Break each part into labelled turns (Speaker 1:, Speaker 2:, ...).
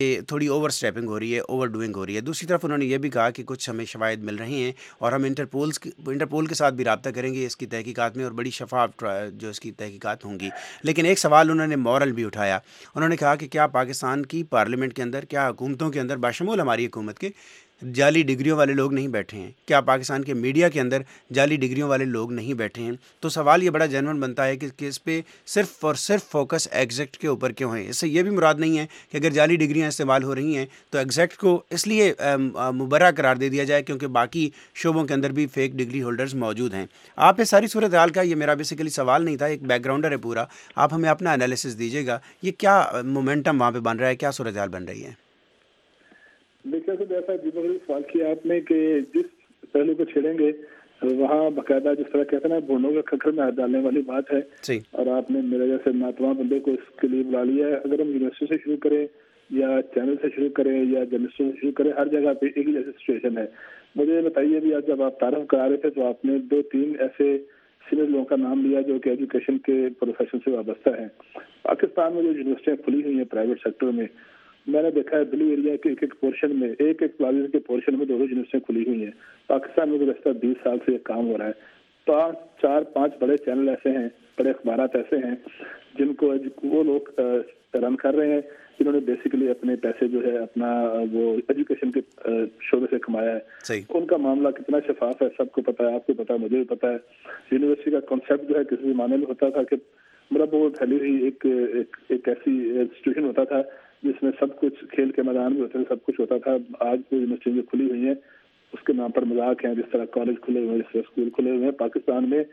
Speaker 1: تھوڑی over stepping ہو رہی ہے، اوور ڈوئنگ ہو رہی ہے. دوسری طرف انہوں نے یہ بھی کہا کہ کچھ ہمیں شواہد مل رہے ہیں اور ہم انٹرپول کے ساتھ بھی رابطہ کریں گے اس کی تحقیقات میں، اور بڑی شفاف جو اس کی تحقیقات ہوں گی. لیکن ایک سوال انہوں نے مورل بھی اٹھایا. انہوں نے کہا کہ کیا پاکستان کی پارلیمنٹ کے اندر، کیا حکومتوں کے اندر بشمول ہماری حکومت کے جعلی ڈگریوں والے لوگ نہیں بیٹھے ہیں؟ کیا پاکستان کے میڈیا کے اندر جعلی ڈگریوں والے لوگ نہیں بیٹھے ہیں؟ تو سوال یہ بڑا جینون بنتا ہے کہ اس پہ صرف اور صرف فوکس ایگزیکٹ کے اوپر کیوں ہے؟ اس سے یہ بھی مراد نہیں ہے کہ اگر جعلی ڈگریاں استعمال ہو رہی ہیں تو ایگزیکٹ کو اس لیے مبرہ قرار دے دیا جائے کیونکہ باقی شعبوں کے اندر بھی فیک ڈگری ہولڈرز موجود ہیں. آپ اس ساری صورتحال کا، یہ میرا بیسیکلی سوال نہیں تھا، ایک بیک گراؤنڈر ہے پورا، آپ ہمیں اپنا انالیسس دیجیے گا. یہ کیا مومنٹم وہاں پہ بن رہا ہے، کیا صورتحال بن رہی ہے؟
Speaker 2: دیکھیے تو ایسا سوال کیا آپ نے کہ جس پہلو کو چھیڑیں گے وہاں باقاعدہ جس طرح کہتے ہیں نا بھونوں کے کھکر میں ہاتھ ڈالنے والی بات ہے. اور آپ نے میرے جیسے ناتواں بندے کو اس کے لیے بلا لیا ہے. اگر ہم یونیورسٹی سے شروع کریں یا چینل سے شروع کریں یا جرنلسٹوں سے شروع کریں، ہر جگہ پہ ایک ہی جیسی سچویشن ہے. مجھے یہ بتائیے بھی آج جب آپ تعارف کرا رہے تھے تو آپ نے 2-3 ایسے سینئر لوگوں کا نام لیا جو کہ ایجوکیشن کے پروفیشن سے وابستہ ہیں. پاکستان میں جو یونیورسٹیاں کھلی ہوئی ہیں پرائیویٹ سیکٹر میں، میں نے دیکھا ہے بلو ایریا کے ایک پورشن میں، ایک پلازے کے پورشن میں 2 یونیورسٹیاں کھلی ہوئی ہیں. پاکستان میں گزشتہ 20 سال سے یہ کام ہو رہا ہے. 4-5 بڑے چینل ایسے ہیں، بڑے اخبارات ایسے ہیں جن کو وہ لوگ رن کر رہے ہیں جنہوں نے بیسیکلی اپنے پیسے جو ہے اپنا وہ ایجوکیشن کے شعبے سے کمایا ہے. ان کا معاملہ کتنا شفاف ہے سب کو پتا ہے، آپ کو پتا ہے، مجھے بھی پتا ہے. یونیورسٹی کا کانسیپٹ جو ہے کسی زمانے میں ہوتا تھا کہ مربع پھیلی ہوئی ایک ایسی انسٹیٹیوشن ہوتا تھا جس میں سب کچھ کھیل کے میدان بھی ہوتے تھے، سب کچھ ہوتا تھا. آج جو یونیورسٹی جو کھلی ہوئی ہیں اس کے نام پر مذاق ہیں، جس طرح کالج کھلے ہوئے ہیں، جس طرح اسکول کھلے ہوئے ہیں. پاکستان میں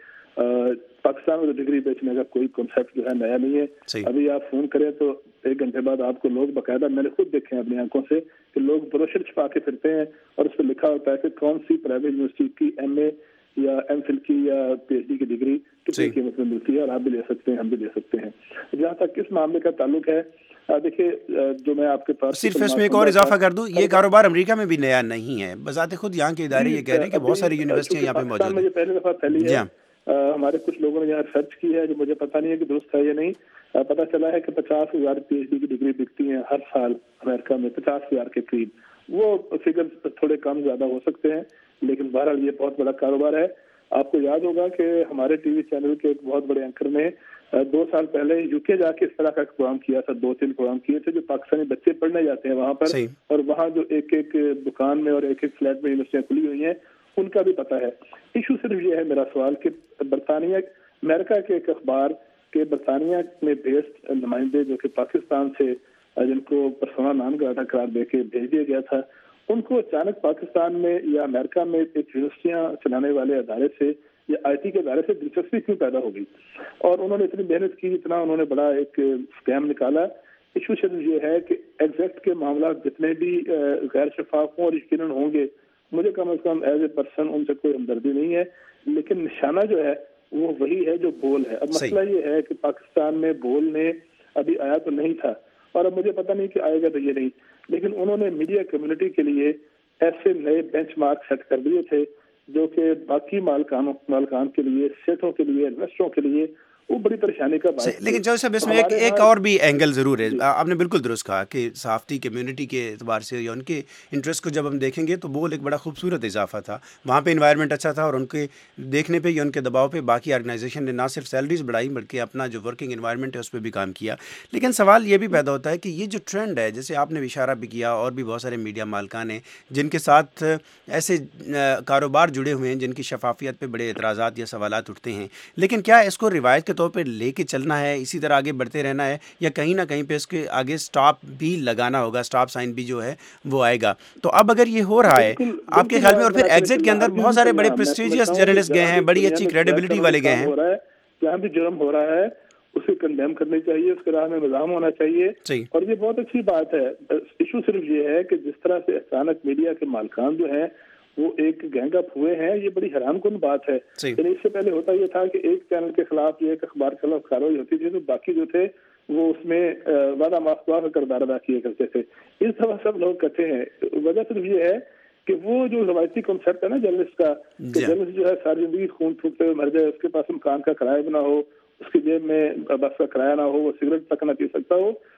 Speaker 2: ڈگری بیچنے کا کوئی کنسیپٹ جو ہے نیا نہیں ہے. ابھی آپ فون کریں تو 1 گھنٹے بعد آپ کو لوگ باقاعدہ، میں نے خود دیکھے ہیں اپنی آنکھوں سے کہ لوگ بروشر چھپا کے پھرتے ہیں اور اس پہ لکھا ہوتا ہے کہ کون سی پرائیویٹ یونیورسٹی کی ایم اے یا ایم فل کی یا پی ایچ ڈی کی ڈگری کتنی قیمت میں ملتی ہے اور آپ بھی لے سکتے ہیں، ہم بھی لے سکتے ہیں. جہاں تک اس معاملے کا تعلق ہے، دیکھیے جو میں آپ کے پاس
Speaker 1: صرف اس میں ایک اور اضافہ کر دوں، یہ کاروبار امریکہ میں بھی نیا نہیں ہے. بذات خود یہاں کے ادارے یہ کہہ رہے ہیں کہ بہت ساری یونیورسٹیاں یہاں پہ موجود ہیں.
Speaker 2: یہ پہلی دفعہ پھیلی ہے. ہمارے کچھ لوگوں نے یہاں ریسرچ کی ہے جو مجھے پتا نہیں ہے کہ درست ہے یا نہیں. پتا چلا ہے کہ 50,000 پی ایچ ڈی کی ڈگری بکتی ہیں ہر سال امریکہ میں، 50,000 کے قریب. وہ فگر تھوڑے کم زیادہ ہو سکتے ہیں لیکن بہرحال یہ بہت بڑا کاروبار ہے. آپ کو یاد ہوگا کہ ہمارے ٹی وی چینل کے ایک بہت بڑے اینکر نے 2 سال پہلے یو کے جا کے اس طرح کا ایک پروگرام کیا تھا. 2-3 پروگرام کیے تھے جو پاکستانی بچے پڑھنے جاتے ہیں وہاں پر، اور وہاں جو ایک دکان میں اور ایک فلیٹ میں یونیورسٹیاں کھلی ہوئی ہیں ان کا بھی پتہ ہے. ایشو صرف یہ ہے میرا سوال کہ برطانیہ، امریکہ کے ایک اخبار کے برطانیہ میں بیسڈ نمائندے جو کہ پاکستان سے جن کو پرسونا نان گراٹا قرار دے کے بھیج دیا گیا تھا، ان کو اچانک پاکستان میں یا امریکہ میں ایک یونیورسٹیاں چلانے والے ادارے سے یا آئی ٹی کے ادارے سے دلچسپی کیوں پیدا ہو گئی؟ اور انہوں نے اتنی محنت کی، اتنا انہوں نے بڑا ایک اسکیم نکالا. ایشو صرف یہ ہے کہ ایگزیکٹ کے معاملات جتنے بھی غیر شفاف ہوں اور یقیناً ہوں گے، مجھے کم از come as a person in سے کوئی ہمدردی نہیں ہے، لیکن نشانہ جو ہے وہ وہی ہے جو بول ہے. اب مسئلہ یہ ہے کہ پاکستان میں بول نے ابھی آیا تو نہیں تھا اور اب مجھے پتہ نہیں کہ آئے گا تو یہ نہیں، لیکن انہوں نے میڈیا کمیونٹی کے لیے ایسے نئے بینچ مارک سیٹ کر دیے تھے جو کہ باقی مالکان کے لیے، سیٹوں کے لیے، انویسٹروں کے لیے وہ بڑی پریشانی کا باعث.
Speaker 1: لیکن جو صاحب اس میں ایک اور بھی اینگل ضرور ہے. آپ نے بالکل درست کہا کہ صحافتی کمیونٹی کے اعتبار سے یا ان کے انٹرسٹ کو جب ہم دیکھیں گے تو بول ایک بڑا خوبصورت اضافہ تھا. وہاں پہ انوائرمنٹ اچھا تھا اور ان کے دیکھنے پہ یا ان کے دباؤ پہ باقی آرگنائزیشن نے نہ صرف سیلریز بڑھائی بلکہ اپنا جو ورکنگ انوائرمنٹ ہے اس پہ بھی کام کیا. لیکن سوال یہ بھی پیدا ہوتا ہے کہ یہ جو ٹرینڈ ہے، جیسے آپ نے اشارہ بھی کیا، اور بھی بہت سارے میڈیا مالکان ہیں جن کے ساتھ ایسے کاروبار جڑے ہوئے ہیں جن کی شفافیت پہ بڑے اعتراضات یا سوالات اٹھتے ہیں، لیکن کیا اس کو روایت کے طور پہ لے کے چلنا ہے، اسی طرح آگے بڑھتے رہنا ہے، یا کہیں نہ کہیں پہ اس کے آگے سٹاپ بھی لگانا ہوگا، سٹاپ سائن بھی جو ہے وہ آئے گا؟ تو اب اگر یہ ہو رہا ہے آپ کے خیال میں، اور پھر ایگزٹ کے اندر بہت سارے بڑے پریسٹیجیس جرنلسٹ گئے ہیں، بڑی اچھی کریڈیبلٹی والے گئے ہیں،
Speaker 2: جہاں بھی جرم ہو رہا ہے اسے کنڈیم کرنی چاہیے، اس کے راہ میں نظام ہونا چاہیے، اور یہ بہت اچھی بات ہے. ایشو صرف یہ ہے کہ جس طرح سے اچانک میڈیا کے مالکان جو ہیں وہ ایک گینگ اپ ہوئے ہیں، یہ بڑی حیران کن بات ہے. یعنی اس سے پہلے ہوتا یہ تھا کہ ایک چینل کے خلاف یا ایک اخبار کے خلاف کارروائی ہوتی تھی تو باقی جو تھے وہ اس میں وعدہ ماخذہ کا کردار ادا کیا کرتے تھے. اس طرح سب لوگ کہتے ہیں. وجہ صرف یہ ہے کہ وہ جو روایتی کنسیپٹ ہے نا جرنلسٹ کا، کہ جرنلسٹ جو ہے ساری زندگی خون پھونکتے ہوئے مر جائے، اس کے پاس مکان کا کرایہ بھی نہ ہو، اس کی جیب میں بس کا کرایہ نہ ہو، وہ سگریٹ تک نہ پی سکتا ہو،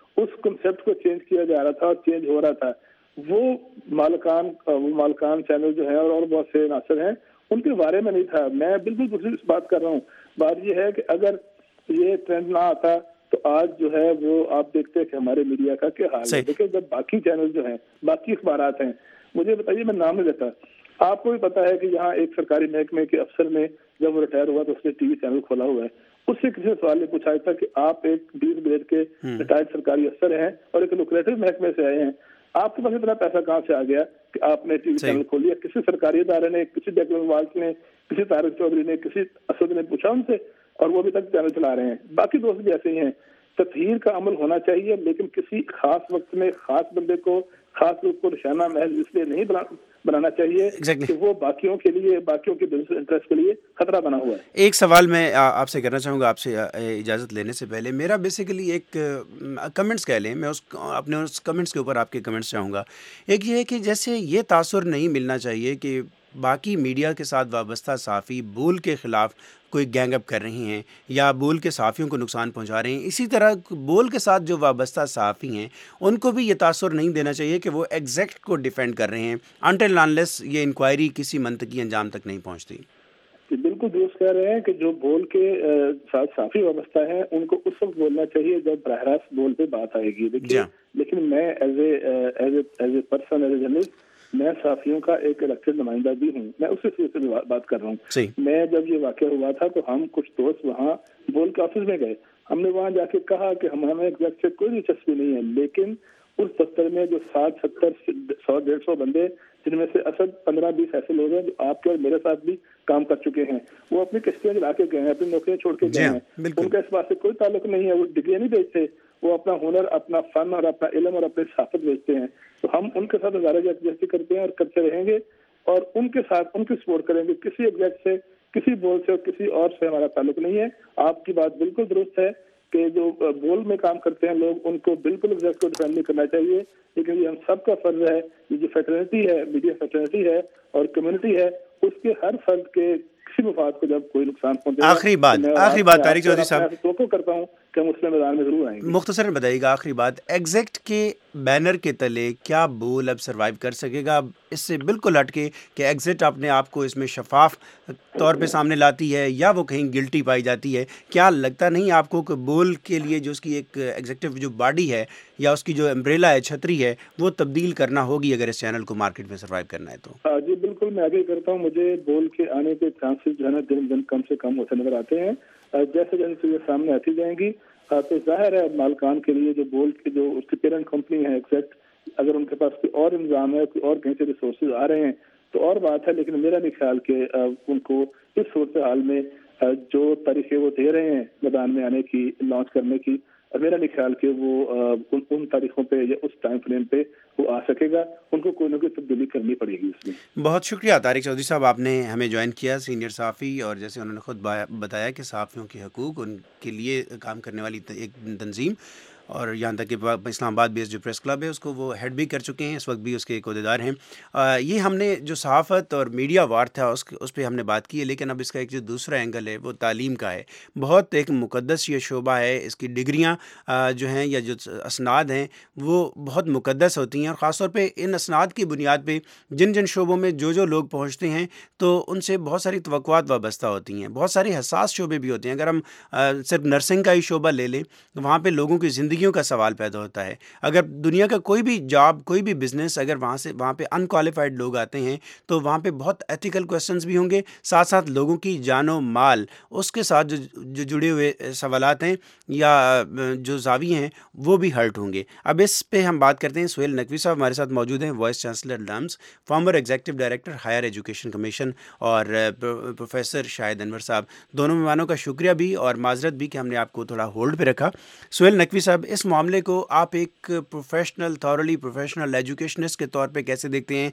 Speaker 2: اس کنسیپٹ کو چینج کیا جا رہا تھا اور چینج ہو رہا تھا. وہ مالکان چینل جو ہیں اور بہت سے عناصر ہیں ان کے بارے میں نہیں تھا. میں بالکل دوسری بات کر رہا ہوں. بات یہ ہے کہ اگر یہ ٹرینڈ نہ آتا تو آج جو ہے وہ آپ دیکھتے ہیں کہ ہمارے میڈیا کا کیا حال ہے. دیکھیں جب باقی چینل جو ہیں باقی اخبارات ہیں, مجھے بتائیے میں نام نہیں لیتا, آپ کو بھی پتا ہے کہ یہاں ایک سرکاری محکمے کے افسر نے جب وہ ریٹائر ہوا تو اس نے ٹی وی چینل کھولا ہوا ہے. اس سے کسی نے سوال نہیں پوچھا تھا کہ آپ ایک 20 گریڈ کے ریٹائرڈ سرکاری افسر ہیں اور ایک لوکریٹو محکمے سے آئے ہیں, آپ کے پاس اتنا پیسہ کہاں سے آ گیا کہ آپ نے ٹی وی چینل کھول لیا؟ کسی سرکاری ادارے نے, کسی ڈیکلن والس نے, کسی طارق چودھری نے, کسی اسد نے پوچھا ان سے؟ اور وہ ابھی تک چینل چلا رہے ہیں. باقی دوست بھی ایسے ہی ہیں. تطہیر کا عمل ہونا چاہیے, لیکن کسی خاص وقت میں خاص بندے کو, خاص لوگ کو نشانہ محض اس لیے نہیں بنانا چاہیے کہ وہ باقیوں کے لیے, باقیوں کے بزنس انٹرسٹ کے لیے خطرہ بنا ہوا ہے.
Speaker 1: ایک سوال میں آپ سے کرنا چاہوں گا, آپ سے اجازت لینے سے پہلے. میرا بیسیکلی ایک کمنٹس کہہ لیں, میں اپنے اس کمنٹس کے اوپر آپ کے کمنٹس چاہوں گا. ایک یہ ہے کہ جیسے یہ تاثر نہیں ملنا چاہیے کہ باقی میڈیا کے ساتھ وابستہ صحافی بول کے خلاف کوئی گینگ اپ کر رہی ہیں یا بول کے صحافیوں کو نقصان پہنچا رہے ہیں. اسی طرح بول کے ساتھ جو وابستہ صحافی ہیں ان کو بھی یہ تاثر نہیں دینا چاہیے کہ وہ ایگزیکٹ کو ڈیفینڈ کر رہے ہیں انٹل انلیس یہ انکوائری کسی منطقی انجام تک نہیں پہنچتی.
Speaker 2: بالکل درست کہہ رہے ہیں کہ جو بول کے ساتھ صحافی وابستہ ہیں ان کو اس وقت بولنا چاہیے جب براہ راست بول پہ بات آئے گی. دیکھیے لیکن میں as a person, as a journalist, میں صحافیوں کا ایک الیکٹڈ نمائندہ بھی ہوں. میں اسی چیز سے بات کر رہا ہوں. میں جب یہ واقعہ ہوا تھا تو ہم کچھ دوست وہاں بول کے آفس میں گئے. ہم نے وہاں جا کے کہا کہ ہمیں ایگزیکٹ سے کوئی دلچسپی نہیں ہے, لیکن اس دفتر میں جو 60, 70, 100, 150 بندے, جن میں سے اسد 15-20 ایسے لوگ ہیں جو آپ کے اور میرے ساتھ بھی کام کر چکے ہیں, وہ اپنی کشتیاں چلا کے گئے ہیں, اپنی نوکریاں چھوڑ کے گئے ہیں. ان کا اس بات سے کوئی تعلق نہیں ہے, وہ ڈگریاں نہیں بیچتے, وہ اپنا ہنر, اپنا فن اور اپنا علم اور اپنی صحافت بیچتے ہیں. تو ہم ان کے ساتھ ہزارہ جیسے کرتے ہیں اور کرتے رہیں گے, اور ان کے ساتھ ان کی سپورٹ کریں گے. کسی ایگزیکٹ سے, کسی بول سے اور کسی اور سے ہمارا تعلق نہیں ہے. آپ کی بات بالکل درست ہے کہ جو بول میں کام کرتے ہیں لوگ, ان کو بالکل ایگزیکٹ کو ڈیفینڈ نہیں کرنا چاہیے, لیکن یہ ہم سب کا فرض ہے. یہ جو فیٹرنیٹی ہے, میڈیا فیٹرنیٹی ہے اور کمیونٹی ہے, اس کے ہر فرد کے کسی مفاد کو جب کوئی نقصان پہنچے گا.
Speaker 1: آخری بات طارق چودھری صاحب,
Speaker 2: توقع کرتا ہوں کہ ہم اس میں میدان میں ضرور آئیں گے.
Speaker 1: مختصراً بتائیے گا آخری بات, ایگزیکٹ کے بینر کے تلے کیا بول اب سروائیو کر سکے گا؟ اس سے بالکل ہٹ کے کہ ایگزٹ اپنے آپ کو اس میں شفاف طور پہ سامنے لاتی ہے یا وہ کہیں گلٹی پائی جاتی ہے, کیا لگتا نہیں آپ کو کہ بول کے لیے جو اس کی ایک ایگزیکٹو جو باڈی ہے یا اس کی جو امبریلا ہے, چھتری ہے, وہ تبدیل کرنا ہوگی اگر اس چینل کو مارکیٹ میں سروائیو کرنا ہے تو؟
Speaker 2: جی بالکل, میں آگے کرتا ہوں. مجھے بول کے آنے کے چانسز جو ہے نا دن دن کم سے کم ہوتے نظر آتے ہیں. جیسے جیسے یہ سامنے آتی جائیں گی تو ظاہر ہے مالکان کے لیے جو بول کے جو اس کی پیرنٹ کمپنی ہے ایگزیکٹ, اگر ان کے پاس کوئی اور انتظام ہے, کوئی اور کہیں سے ریسورسز آ رہے ہیں تو اور بات ہے, لیکن میرا نہیں خیال کہ ان کو اس صورتحال میں جو تاریخیں وہ دے رہے ہیں میدان میں آنے کی, لانچ کرنے کی, میرا نہیں خیال کہ وہ ان تاریخوں پہ یا اس ٹائم فریم پہ وہ آ سکے گا. ان کو کوئی نہ کوئی تبدیلی کرنی پڑے گی اس میں.
Speaker 1: بہت شکریہ طارق چودھری صاحب, آپ نے ہمیں جوائن کیا, سینئر صحافی, اور جیسے انہوں نے خود بتایا کہ صحافیوں کے حقوق, ان کے لیے کام کرنے والی ایک تنظیم, اور یہاں تک کہ اسلام آباد بیس جو پریس کلب ہے اس کو وہ ہیڈ بھی کر چکے ہیں, اس وقت بھی اس کے ایک عہدیدار ہیں. یہ ہم نے جو صحافت اور میڈیا وار تھا اس پہ ہم نے بات کی ہے, لیکن اب اس کا ایک جو دوسرا اینگل ہے وہ تعلیم کا ہے. بہت ایک مقدس یہ شعبہ ہے, اس کی ڈگریاں جو ہیں یا جو اسناد ہیں وہ بہت مقدس ہوتی ہیں, اور خاص طور پہ ان اسناد کی بنیاد پہ جن جن شعبوں میں جو لوگ پہنچتے ہیں تو ان سے بہت ساری توقعات وابستہ ہوتی ہیں. بہت سارے حساس شعبے بھی ہوتے ہیں. اگر ہم صرف نرسنگ کا ہی شعبہ لے لیں, وہاں پہ لوگوں کی زندگیوں کا سوال پیدا ہوتا ہے. اگر دنیا کا کوئی بھی جاب, کوئی بھی بزنس, اگر وہاں پہ انکوالیفائڈ لوگ آتے ہیں تو وہاں پہ بہت ایتھیکل کویسچنز بھی ہوں گے, ساتھ ساتھ لوگوں کی جان و مال, اس کے ساتھ جو جڑے ہوئے سوالات ہیں یا جو زاویے ہیں وہ بھی ہرٹ ہوں گے. اب اس پہ ہم بات کرتے ہیں. سہیل نقوی صاحب ہمارے ساتھ موجود ہیں, vice chancellor LUMS, former executive director higher education commission, اور پروفیسر شاہد انور صاحب. دونوں مہمانوں کا شکریہ بھی اور معذرت بھی کہ ہم نے آپ کو تھوڑا ہولڈ پہ رکھا. سہیل نقوی صاحب, اس معاملے کو آپ ایک پروفیشنل, تھورلی پروفیشنل ایجوکیشنسٹ کے طور پہ کیسے دیکھتے ہیں؟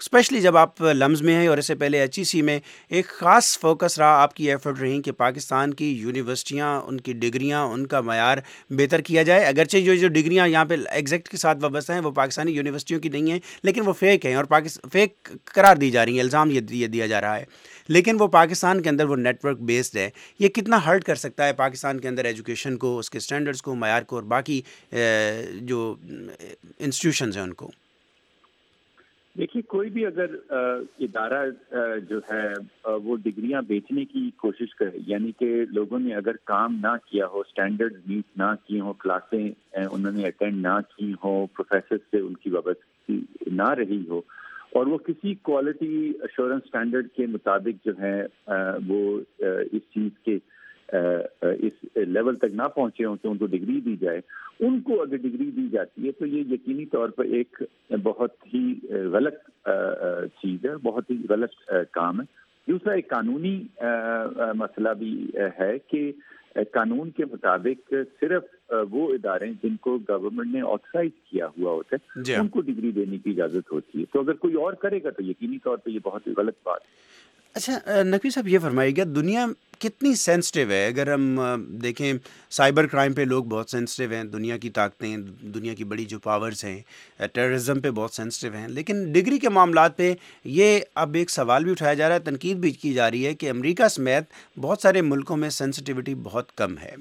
Speaker 1: اسپیشلی جب آپ لمز میں ہیں اور اس سے پہلے ایچ ای سی میں ایک خاص فوکس رہا آپ کی ایفرٹ رہی کہ پاکستان کی یونیورسٹیاں ان کی ڈگریاں ان کا معیار بہتر کیا جائے. اگرچہ جو ڈگریاں یہاں پہ ایگزیکٹ کے ساتھ وابستہ ہیں وہ پاکستانی یونیورسٹیوں کی نہیں ہیں لیکن وہ فیک ہیں اور فیک قرار دی جا رہی ہیں, الزام یہ دیا جا رہا ہے, لیکن وہ پاکستان کے اندر وہ نیٹ ورک بیسڈ ہے. یہ کتنا ہرٹ کر سکتا ہے پاکستان کے اندر ایجوکیشن کو, اس کے اسٹینڈرڈس کو, معیار کو اور باقی جو انسٹیٹیوشنز ہیں ان کو؟
Speaker 3: دیکھیے کوئی بھی اگر ادارہ جو ہے وہ ڈگریاں بیچنے کی کوشش کرے, یعنی کہ لوگوں نے اگر کام نہ کیا ہو, اسٹینڈرڈ میٹ نہ کی ہوں, کلاسیں انہوں نے اٹینڈ نہ کی ہوں, پروفیسر سے ان کی وابستگی نہ رہی ہو, اور وہ کسی کوالٹی ایشورنس اسٹینڈرڈ کے مطابق جو ہے وہ اس چیز کے اس لیول تک نہ پہنچے ہوں کہ ان کو ڈگری دی جائے, ان کو اگر ڈگری دی جاتی ہے تو یہ یقینی طور پر ایک بہت ہی غلط چیز ہے, بہت ہی غلط کام ہے. دوسرا ایک قانونی مسئلہ بھی ہے کہ قانون کے مطابق صرف وہ ادارے جن کو گورنمنٹ نے آتھرائز کیا ہوا ہوتا ہے ان کو ڈگری دینے کی اجازت ہوتی ہے. تو اگر کوئی اور کرے گا تو یقینی طور پہ یہ بہت ہی غلط بات ہے.
Speaker 1: اچھا نقوی صاحب یہ فرمائیے گا, دنیا کتنی سینسٹیو ہے؟ اگر ہم دیکھیں سائبر کرائم پہ لوگ بہت سینسٹیو ہیں, دنیا کی طاقتیں, دنیا کی بڑی جو پاورز ہیں, ٹیررزم پہ بہت سینسٹیو ہیں, لیکن ڈگری کے معاملات پہ یہ اب ایک سوال بھی اٹھایا جا رہا ہے, تنقید بھی کی جا رہی ہے کہ امریکہ سمیت بہت سارے ملکوں میں سینسٹیوٹی بہت کم ہے.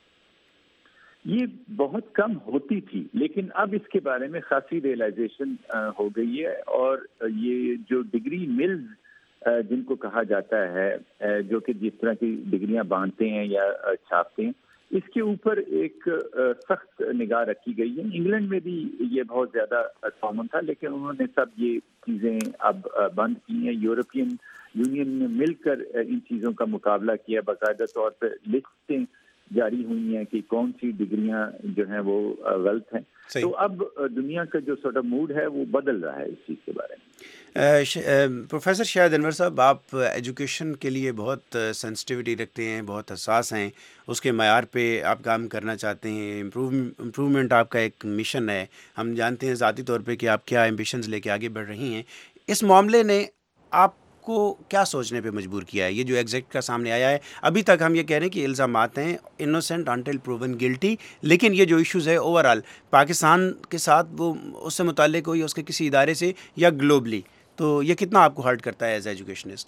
Speaker 3: یہ بہت کم ہوتی تھی لیکن اب اس کے بارے میں خاصی ریئلائزیشن ہو گئی ہے, اور یہ جو ڈگری ملز جن کو کہا جاتا ہے جو کہ جس طرح کی ڈگریاں باندھتے ہیں یا چھاپتے ہیں, اس کے اوپر ایک سخت نگاہ رکھی گئی ہے. انگلینڈ میں بھی یہ بہت زیادہ کامن تھا لیکن انہوں نے سب یہ چیزیں اب بند کی ہیں. یورپین یونین نے مل کر ان چیزوں کا مقابلہ کیا, باقاعدہ طور پر لسٹیں جاری ہوئی ہیں کہ کون سی ڈگریاں جو ہیں وہ غلط ہیں. تو اب دنیا کا جو سارٹ آف موڈ ہے وہ بدل رہا ہے اس چیز کے بارے میں.
Speaker 1: پروفیسر شاہد انور صاحب, آپ ایجوکیشن کے لیے بہت سینسٹیوٹی رکھتے ہیں, بہت حساس ہیں, اس کے معیار پہ آپ کام کرنا چاہتے ہیں, امپرومنٹ آپ کا ایک مشن ہے. ہم جانتے ہیں ذاتی طور پہ کہ آپ کیا ایمبیشنز لے کے آگے بڑھ رہی ہیں. اس معاملے نے آپ کو کیا سوچنے پہ مجبور کیا ہے؟ یہ جو ایگزیکٹ کا سامنے آیا ہے, ابھی تک ہم یہ کہہ رہے ہیں کہ الزامات ہیں انوسینٹ انٹل پروون گلٹی, لیکن یہ جو ایشوز ہے اوور آل پاکستان کے ساتھ وہ اس سے متعلق ہو یا اس کے کسی ادارے سے یا گلوبلی, تو یہ کتنا آپ کو ہرٹ کرتا ہے ایز ایجوکیشنسٹ؟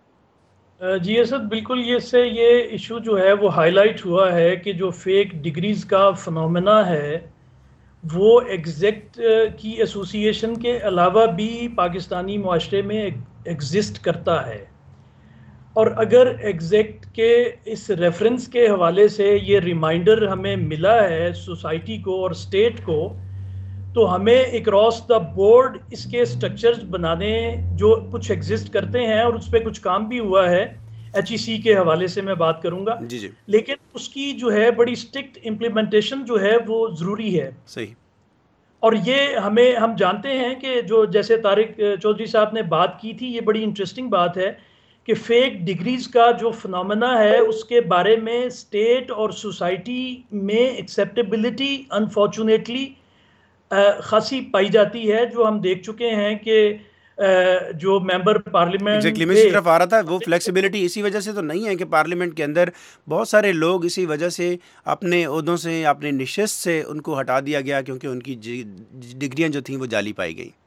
Speaker 4: جی اسد بالکل, یہ اس سے یہ ایشو جو ہے وہ ہائی لائٹ ہوا ہے کہ جو فیک ڈگریز کا فنومنا ہے وہ ایگزیکٹ کی ایسوسی ایشن کے علاوہ بھی پاکستانی معاشرے میں ایگزسٹ کرتا ہے. اور اگر ایگزیکٹ کے اس ریفرنس کے حوالے سے یہ ریمائنڈر ہمیں ملا ہے سوسائٹی کو اور اسٹیٹ کو, تو ہمیں اکراس دا بورڈ اس کے سٹرکچرز بنانے جو کچھ ایگزسٹ کرتے ہیں, اور اس پہ کچھ کام بھی ہوا ہے ایچ ای سی کے حوالے سے میں بات کروں گا, لیکن اس کی جو ہے بڑی اسٹرکٹ امپلیمنٹیشن جو ہے وہ ضروری ہے.
Speaker 1: صحیح.
Speaker 4: اور یہ ہم جانتے ہیں کہ جو جیسے طارق چودھری صاحب نے بات کی تھی, یہ بڑی انٹرسٹنگ بات ہے کہ فیک ڈگریز کا جو فنومنا ہے اس کے بارے میں اسٹیٹ اور سوسائٹی میں ایکسیپٹیبلٹی انفارچونیٹلی خاصی پائی جاتی ہے. جو ہم دیکھ چکے ہیں کہ جو ممبر پارلیمنٹ
Speaker 1: میں اسی طرف آ رہا تھا, وہ فلیکسیبلٹی اسی وجہ سے تو نہیں ہے کہ پارلیمنٹ کے اندر بہت سارے لوگ اسی وجہ سے اپنے عہدوں سے, اپنے نشست سے ان کو ہٹا دیا گیا کیونکہ ان کی ڈگریاں جو تھیں وہ جعلی پائی گئی.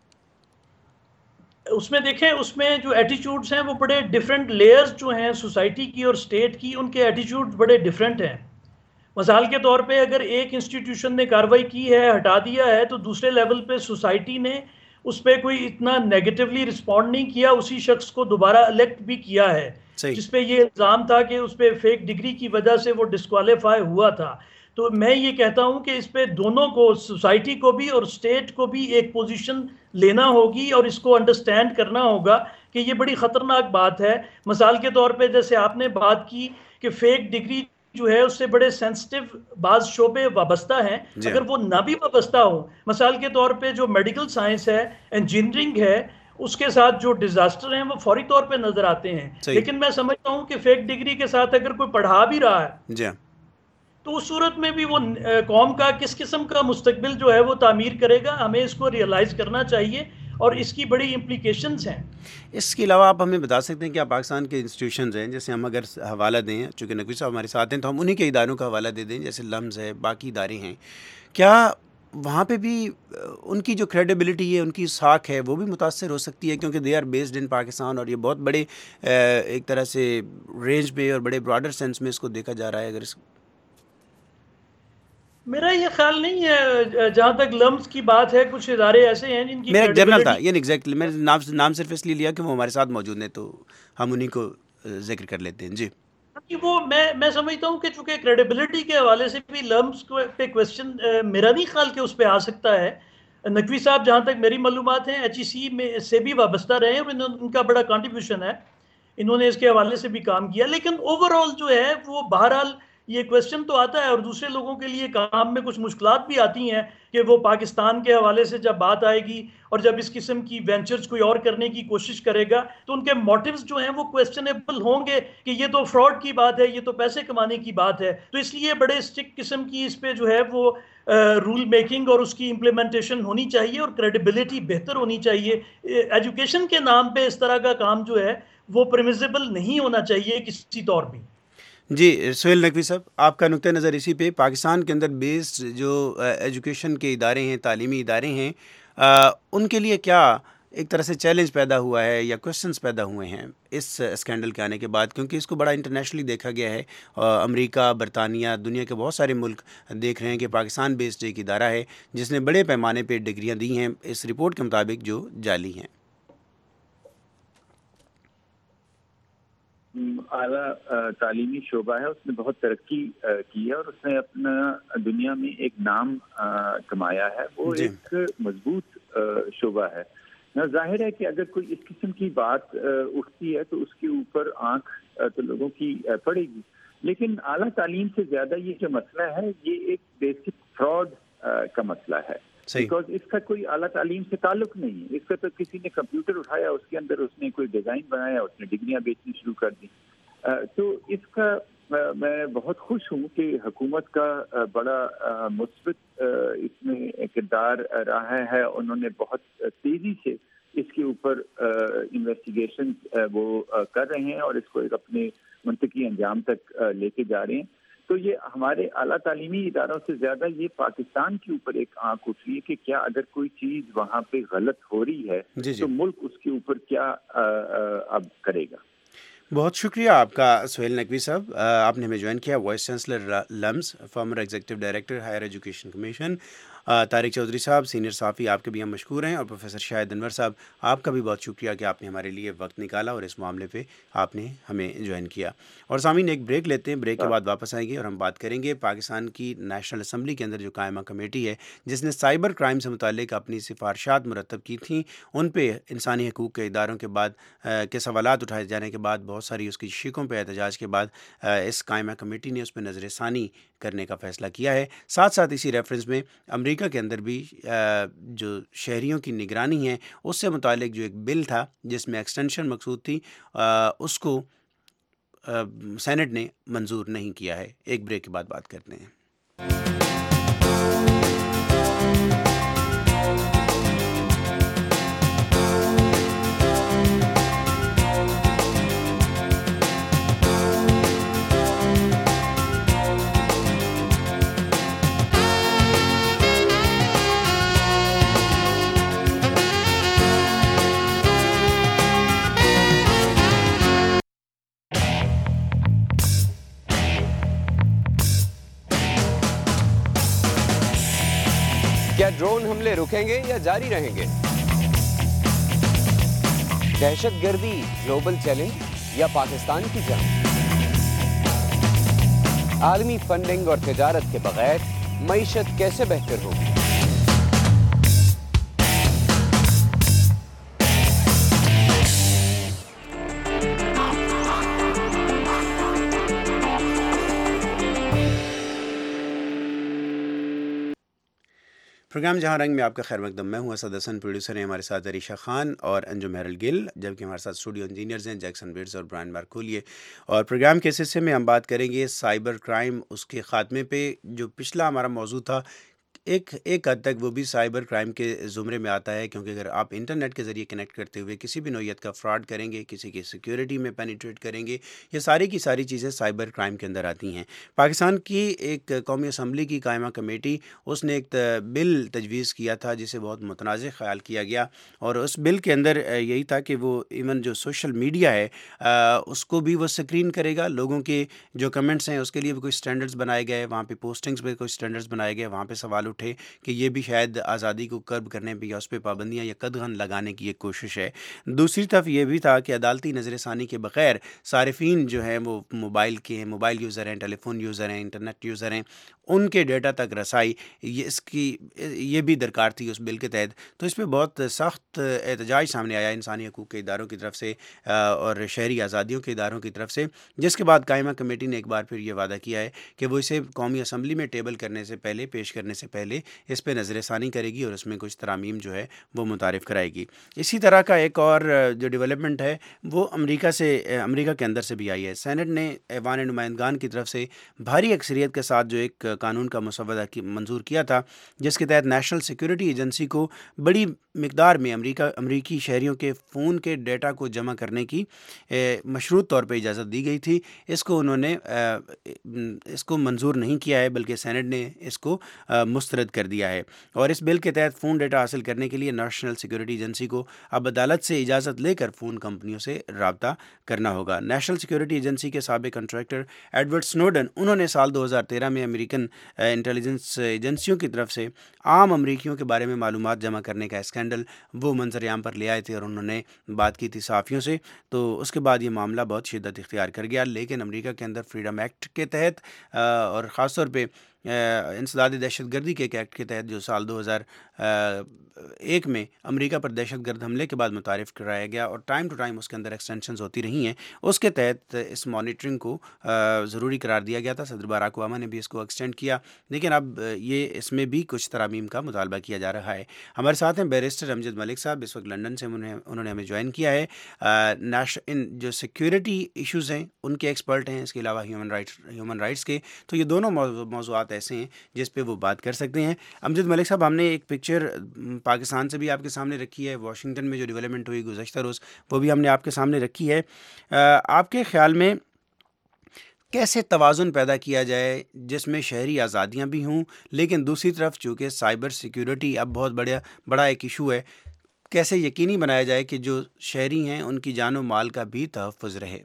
Speaker 4: اس میں دیکھیں, اس میں جو ایٹیچیوڈز ہیں وہ بڑے ڈیفرنٹ لیئرز جو ہیں سوسائٹی کی اور اسٹیٹ کی, ان کے ایٹیچیوڈز بڑے ڈیفرنٹ ہیں. مثال کے طور پہ اگر ایک انسٹیٹیوشن نے کارروائی کی ہے, ہٹا دیا ہے, تو دوسرے لیول پہ سوسائٹی نے اس پہ کوئی اتنا نیگیٹولی رسپونڈ نہیں کیا, اسی شخص کو دوبارہ الیکٹ بھی کیا ہے, جس پہ یہ الزام تھا کہ اس پہ فیک ڈگری کی وجہ سے وہ ڈسکوالیفائی ہوا تھا. تو میں یہ کہتا ہوں کہ اس پہ دونوں کو, سوسائٹی کو بھی اور اسٹیٹ کو بھی ایک پوزیشن لینا ہوگی اور اس کو انڈرسٹینڈ کرنا ہوگا کہ یہ بڑی خطرناک بات ہے. مثال کے طور پہ جیسے آپ نے بات کی کہ فیک ڈگری جو ہے اس سے بڑے سینسٹیو بعض شعبے وابستہ ہیں, اگر وہ نہ بھی وابستہ ہوں, مثال کے طور پہ جو میڈیکل سائنس ہے, انجینئرنگ ہے, اس کے ساتھ جو ڈیزاسٹر ہیں وہ فوری طور پہ نظر آتے ہیں. لیکن میں سمجھتا ہوں کہ فیک ڈگری کے ساتھ اگر کوئی پڑھا بھی رہا ہے تو اس صورت میں بھی وہ قوم کا کس قسم کا مستقبل جو ہے وہ تعمیر کرے گا. ہمیں اس کو ریئلائز کرنا چاہیے اور اس کی بڑی امپلیکیشنز ہیں۔
Speaker 1: اس کے علاوہ آپ ہمیں بتا سکتے ہیں کہ پاکستان کے انسٹیٹیوشنز ہیں، جیسے ہم اگر حوالہ دیں، چونکہ نقوی صاحب ہمارے ساتھ ہیں تو ہم انہی کے اداروں کا حوالہ دے دیں، جیسے لمز ہے، باقی ادارے ہیں، کیا وہاں پہ بھی ان کی جو کریڈیبلٹی ہے، ان کی ساکھ ہے، وہ بھی متاثر ہو سکتی ہے؟ کیونکہ they are based in Pakistan, اور یہ بہت بڑے ایک طرح سے رینج پہ اور بڑے براڈر سینس میں اس کو دیکھا جا رہا ہے۔ اگر
Speaker 4: میرا یہ خیال نہیں ہے، جہاں تک لمز کی بات ہے، کچھ ادارے ایسے ہیں جن کی
Speaker 1: میرا ایک جرنل تھا،
Speaker 4: کریڈیبلٹی،
Speaker 1: یہ ایگزیکٹلی میں نے نام صرف اس لیے لیا کہ وہ ہمارے ساتھ موجود ہیں، تو ہم انہی کو ذکر کر لیتے ہیں۔ جی
Speaker 4: وہ میں سمجھتا ہوں کہ چونکہ کریڈیبلٹی کے حوالے سے بھی لمز پہ کویسچن میرا نہیں خیال کہ اس پہ آ سکتا ہے۔ نقوی صاحب جہاں تک میری معلومات ہیں ایچ ای سی میں سے بھی وابستہ رہے اور ان کا بڑا کنٹریبیوشن ہے، انہوں نے اس کے حوالے سے بھی کام کیا، لیکن اوور آل جو ہے وہ بہرحال یہ کویسچن تو آتا ہے، اور دوسرے لوگوں کے لیے کام میں کچھ مشکلات بھی آتی ہیں کہ وہ پاکستان کے حوالے سے جب بات آئے گی اور جب اس قسم کی وینچرز کوئی اور کرنے کی کوشش کرے گا تو ان کے موٹیوز جو ہیں وہ کویسچنیبل ہوں گے کہ یہ تو فراڈ کی بات ہے، یہ تو پیسے کمانے کی بات ہے، تو اس لیے بڑے اسٹرکٹ قسم کی اس پہ جو ہے وہ رول میکنگ اور اس کی امپلیمنٹیشن ہونی چاہیے، اور کریڈیبلٹی بہتر ہونی چاہیے۔ ایجوکیشن کے نام پہ اس طرح کا کام جو ہے وہ پرمیزیبل نہیں ہونا چاہیے کسی طور بھی۔
Speaker 1: جی سہیل نقوی صاحب، آپ کا نقطہ نظر اسی پہ، پاکستان کے اندر بیسڈ جو ایجوکیشن کے ادارے ہیں، تعلیمی ادارے ہیں، ان کے لیے کیا ایک طرح سے چیلنج پیدا ہوا ہے یا کوشچنس پیدا ہوئے ہیں اس اسکینڈل کے آنے کے بعد؟ کیونکہ اس کو بڑا انٹرنیشنلی دیکھا گیا ہے، امریکہ، برطانیہ، دنیا کے بہت سارے ملک دیکھ رہے ہیں کہ پاکستان بیسڈ ایک ادارہ ہے جس نے بڑے پیمانے پہ ڈگریاں دی ہیں اس رپورٹ کے مطابق جو جعلی ہیں۔
Speaker 3: اعلیٰ تعلیمی شعبہ ہے، اس نے بہت ترقی کی ہے اور اس نے اپنا دنیا میں ایک نام کمایا ہے، وہ
Speaker 1: جی
Speaker 3: ایک مضبوط شعبہ ہے۔ ظاہر ہے کہ اگر کوئی اس قسم کی بات اٹھتی ہے تو اس کے اوپر آنکھ تو لوگوں کی پڑے گی، لیکن اعلیٰ تعلیم سے زیادہ یہ جو مسئلہ ہے یہ ایک بیسک فراڈ کا مسئلہ ہے، بیکاز اس کا کوئی اعلیٰ تعلیم سے تعلق نہیں ہے۔ اس کا تو کسی نے کمپیوٹر اٹھایا، اس کے اندر اس نے کوئی ڈیزائن بنایا، اس نے ڈگریاں بیچنی شروع کر دی۔ تو اس کا میں بہت خوش ہوں کہ حکومت کا بڑا مثبت اس میں کردار رہا ہے، انہوں نے بہت تیزی سے اس کے اوپر انویسٹیگیشن وہ کر رہے ہیں اور اس کو ایک اپنے منطقی انجام تک لے کے جا رہے ہیں۔ تو یہ ہمارے اعلیٰ تعلیمی اداروں سے زیادہ یہ پاکستان کے اوپر ایک آنکھ اٹھ رہی ہے کہ کیا اگر کوئی چیز وہاں پہ غلط ہو رہی ہے تو ملک اس کے اوپر کیا اب کرے گا۔
Speaker 1: بہت شکریہ آپ کا سہیل نقوی صاحب، آپ نے ہمیں جوائن کیا، vice chancellor LUMS, former executive director higher education commission. Tariq Chaudhry صاحب سینئر صحافی، آپ کے بھی ہم مشکور ہیں، اور پروفیسر شاہد انور صاحب، آپ کا بھی بہت شکریہ کہ آپ نے ہمارے لیے وقت نکالا اور اس معاملے پہ آپ نے ہمیں جوائن کیا۔ اور سامعین ایک بریک لیتے ہیں، بریک کے بعد واپس آئیں گے اور ہم بات کریں گے پاکستان کی نیشنل اسمبلی کے اندر جو قائمہ کمیٹی ہے جس نے سائبر کرائم سے متعلق اپنی سفارشات مرتب کی تھیں، ان پہ انسانی حقوق کے اداروں کے بعد کے سوالات اٹھائے جانے کے بعد، بہت ساری اس کی شکوں پہ احتجاج کے بعد اس قائمہ کمیٹی نے اس پہ نظر ثانی کرنے کا فیصلہ کیا ہے۔ ساتھ ساتھ اسی ریفرنس میں امریکہ کے اندر بھی جو شہریوں کی نگرانی ہے اس سے متعلق جو ایک بل تھا جس میں ایکسٹینشن مقصود تھی، اس کو سینٹ نے منظور نہیں کیا ہے۔ ایک بریک کے بعد بات کرتے ہیں۔
Speaker 5: کیا ڈرون حملے رکیں گے یا جاری رہیں گے؟ دہشت گردی گلوبل چیلنج یا پاکستان کی جنگ؟ عالمی فنڈنگ اور تجارت کے بغیر معیشت کیسے بہتر ہوگی؟
Speaker 1: پروگرام جہاں رنگ میں آپ کا خیر مقدم، میں ہوں اسد حسن، پروڈیوسر ہیں ہمارے ساتھ عریشہ خان اور انجم ہیرل گل، جبکہ ہمارے ساتھ اسٹوڈیو انجینئرز ہیں جیکسن بیٹس اور برائن مارکولیے۔ اور پروگرام کے اس حصے میں ہم بات کریں گے سائبر کرائم، اس کے خاتمے پہ۔ جو پچھلا ہمارا موضوع تھا ایک حد تک وہ بھی سائبر کرائم کے زمرے میں آتا ہے، کیونکہ اگر آپ انٹرنیٹ کے ذریعے کنیکٹ کرتے ہوئے کسی بھی نوعیت کا فراڈ کریں گے، کسی کی سیکیورٹی میں پینیٹریٹ کریں گے، یہ ساری کی ساری چیزیں سائبر کرائم کے اندر آتی ہیں۔ پاکستان کی ایک قومی اسمبلی کی قائمہ کمیٹی، اس نے ایک بل تجویز کیا تھا جسے بہت متنازع خیال کیا گیا، اور اس بل کے اندر یہی تھا کہ وہ ایون جو سوشل میڈیا ہے اس کو بھی وہ اسکرین کرے گا، لوگوں کے جو کمنٹس ہیں اس کے لیے بھی کوئی سٹینڈرڈز بنائے گئے، وہاں پہ پوسٹنگز پہ کوئی سٹینڈرڈز بنائے گئے، وہاں پہ سوال اٹھے کہ یہ بھی شاید آزادی کو کرب کرنے پہ یا اس پہ پابندیاں یا قدغن لگانے کی ایک کوشش ہے۔ دوسری طرف یہ بھی تھا کہ عدالتی نظر ثانی کے بغیر صارفین جو ہیں وہ موبائل کے ہیں، موبائل یوزر ہیں، ٹیلی فون یوزر ہیں، انٹرنیٹ یوزر ہیں، ان کے ڈیٹا تک رسائی یہ بھی درکار تھی اس بل کے تحت۔ تو اس پہ بہت سخت احتجاج سامنے آیا انسانی حقوق کے اداروں کی طرف سے اور شہری آزادیوں کے اداروں کی طرف سے، جس کے بعد قائمہ کمیٹی نے ایک بار پھر یہ وعدہ کیا ہے کہ وہ اسے قومی اسمبلی میں ٹیبل کرنے سے پہلے، پیش کرنے سے پہلے اس پہ نظر ثانی کرے گی اور اس میں کچھ ترامیم جو ہے وہ متعارف کرائے گی۔ اسی طرح کا ایک اور جو ڈیولپمنٹ ہے وہ امریکہ کے اندر سے بھی آئی ہے۔ سینٹ نے ایوان نمائندگان کی طرف سے بھاری اکثریت کے ساتھ جو ایک قانون کا مسودہ منظور کیا تھا، جس کے تحت نیشنل سیکیورٹی ایجنسی کو بڑی مقدار میں امریکی شہریوں کے فون کے ڈیٹا کو جمع کرنے کی مشروط طور پہ اجازت دی گئی تھی۔ اس کو انہوں نے اس کو منظور نہیں کیا ہے، بلکہ سینٹ نے اس کو مسترد کر دیا ہے، اور اس بل کے تحت فون ڈیٹا حاصل کرنے کے لیے نیشنل سیکیورٹی ایجنسی کو اب عدالت سے اجازت لے کر فون کمپنیوں سے رابطہ کرنا ہوگا۔ نیشنل سیکیورٹی ایجنسی کے سابق کنٹریکٹر ایڈورڈ سنوڈن، انہوں نے سال 2013 میں امریکن انٹیلیجنس ایجنسیوں کی طرف سے عام امریکیوں کے بارے میں معلومات جمع کرنے کا اسکینڈل وہ منظر عام پر لے آئے تھے، اور انہوں نے بات کی تھی صحافیوں سے۔ تو اس کے بعد یہ معاملہ بہت شدت اختیار کر گیا، لیکن امریکہ کے اندر فریڈم ایکٹ کے تحت اور خاص طور پہ انسداد دہشت گردی کے ایکٹ کے تحت جو سال 2001 میں امریکہ پر دہشت گرد حملے کے بعد متعارف کرایا گیا، اور ٹائم ٹو ٹائم اس کے اندر ایکسٹینشنز ہوتی رہی ہیں، اس کے تحت اس مانیٹرنگ کو ضروری قرار دیا گیا تھا۔ صدر باراک اوباما نے بھی اس کو ایکسٹینڈ کیا، لیکن اب یہ اس میں بھی کچھ ترامیم کا مطالبہ کیا جا رہا ہے۔ ہمارے ساتھ ہیں بیرسٹر امجد ملک صاحب، اس وقت لندن سے انہوں نے ہمیں جوائن کیا ہے۔ ان جو سیکیورٹی ایشوز ہیں ان کے ایکسپرٹ ہیں، اس کے علاوہ ہیومن رائٹس کے، تو یہ دونوں موضوعات ایسے ہیں جس پہ وہ بات کر سکتے ہیں۔ امجد ملک صاحب، ہم نے ایک پکچر پاکستان سے بھی آپ کے سامنے رکھی ہے، واشنگٹن میں جو ڈیولپمنٹ ہوئی گزشتہ روز، وہ بھی ہم نے آپ کے سامنے رکھی ہے۔ آپ کے خیال میں کیسے توازن پیدا کیا جائے جس میں شہری آزادیاں بھی ہوں، لیکن دوسری طرف چونکہ سائبر سیکیورٹی اب بہت بڑا ایک ایشو ہے، کیسے یقینی بنایا جائے کہ جو شہری ہیں ان کی جان و مال کا بھی تحفظ رہے؟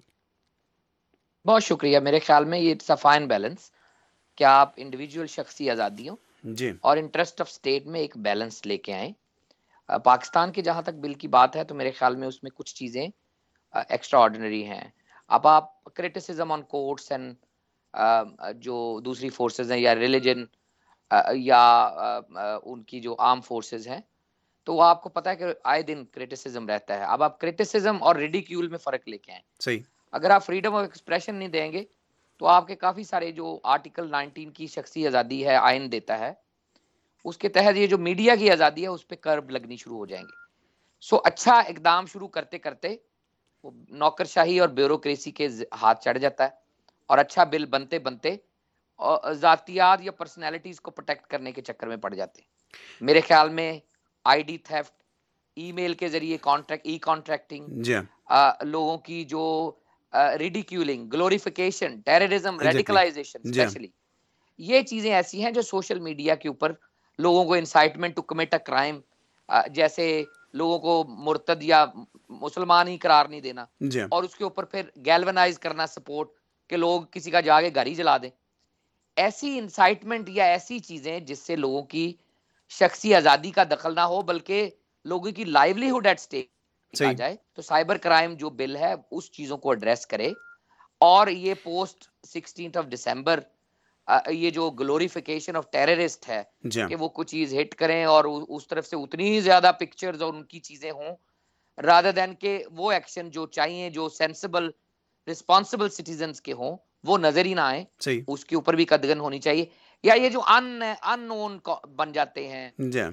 Speaker 6: بہت شکریہ۔ میرے خیال میں یہ اٹس اے فائن بیلنس کہ آپ انڈیویجول شخصی آزادیوں
Speaker 1: جی
Speaker 6: اور انٹرسٹ آف اسٹیٹ میں ایک بیلنس لے کے آئیں۔ پاکستان کی جہاں تک بل کی بات ہے تو میرے خیال میں اس میں کچھ چیزیں ایکسٹرا آرڈنری ہیں۔ اب آپ کریٹیسزم آن کورٹس اینڈ جو دوسری فورسز ہیں یا ریلیجن یا ان کی جو آرم فورسز ہیں، تو آپ کو پتہ ہے کہ آئے دن کریٹیسزم رہتا ہے۔ اب آپ کریٹیسزم اور ریڈیکیول میں فرق لے کے آئیں۔
Speaker 1: صحیح۔
Speaker 6: اگر آپ فریڈم آف ایکسپریشن نہیں دیں گے تو آپ کے کافی سارے جو آرٹیکل 19 کی شخصی آزادی ہے، آئین دیتا ہے، اس کے تحت یہ جو میڈیا کی آزادی ہے اس پہ کرب لگنی شروع ہو جائیں گے۔ سو اچھا اقدام شروع کرتے کرتے وہ نوکرشاہی اور بیوروکریسی کے ہاتھ چڑھ جاتا ہے، اور اچھا بل بنتے بنتے ذاتیات یا پرسنالٹیز کو پروٹیکٹ کرنے کے چکر میں پڑ جاتے ہیں۔ میرے خیال میں آئی ڈی تھیفٹ، ای میل کے ذریعے کانٹریکٹنگ، لوگوں کی جو ridiculing, glorification, terrorism, radicalization especially, یہ چیزیں ایسی ہیں جو سوشل میڈیا کے اوپر لوگوں کو incitement to commit a crime, جیسے لوگوں کو مرتد یا مسلمان ہی قرار نہیں دینا، اور اس کے اوپر پھر گیلونائز کرنا سپورٹ کہ لوگ کسی کا جا کے گھر ہی جلا دیں، ایسی انسائٹمنٹ یا ایسی چیزیں جس سے لوگوں کی شخصی آزادی کا دخل نہ ہو بلکہ لوگوں کی لائیولیہڈ ایٹ اسٹیک آ جائے، تو سائبر کرائم جو بل ہے اس چیزوں کو ایڈریس کرے۔ اور یہ پوسٹ 16 دسمبر یہ جو گلوریفیکیشن آف ٹیررسٹ ہے کہ وہ کچھ چیز ہٹ کریں اور اس طرف سے اتنی ہی زیادہ پکچرز اور ان کی چیزیں ہوں، رادر دین کہ وہ ایکشن جو چاہیے جو سینسیبل رسپانسبل سٹیزنز کے ہوں وہ نظر ہی نہ آئے، اس کے اوپر بھی قدغن ہونی چاہیے۔ یا یہ جو ان نون بن جاتے ہیں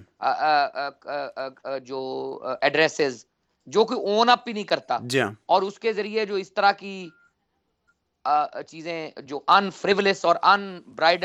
Speaker 6: جو ایڈریسز جو کوئی اون اپ ہی نہیں کرتا، اور اس کے ذریعے جو اس طرح کی چیزیں جو ان فریولس اور ان برائڈلڈ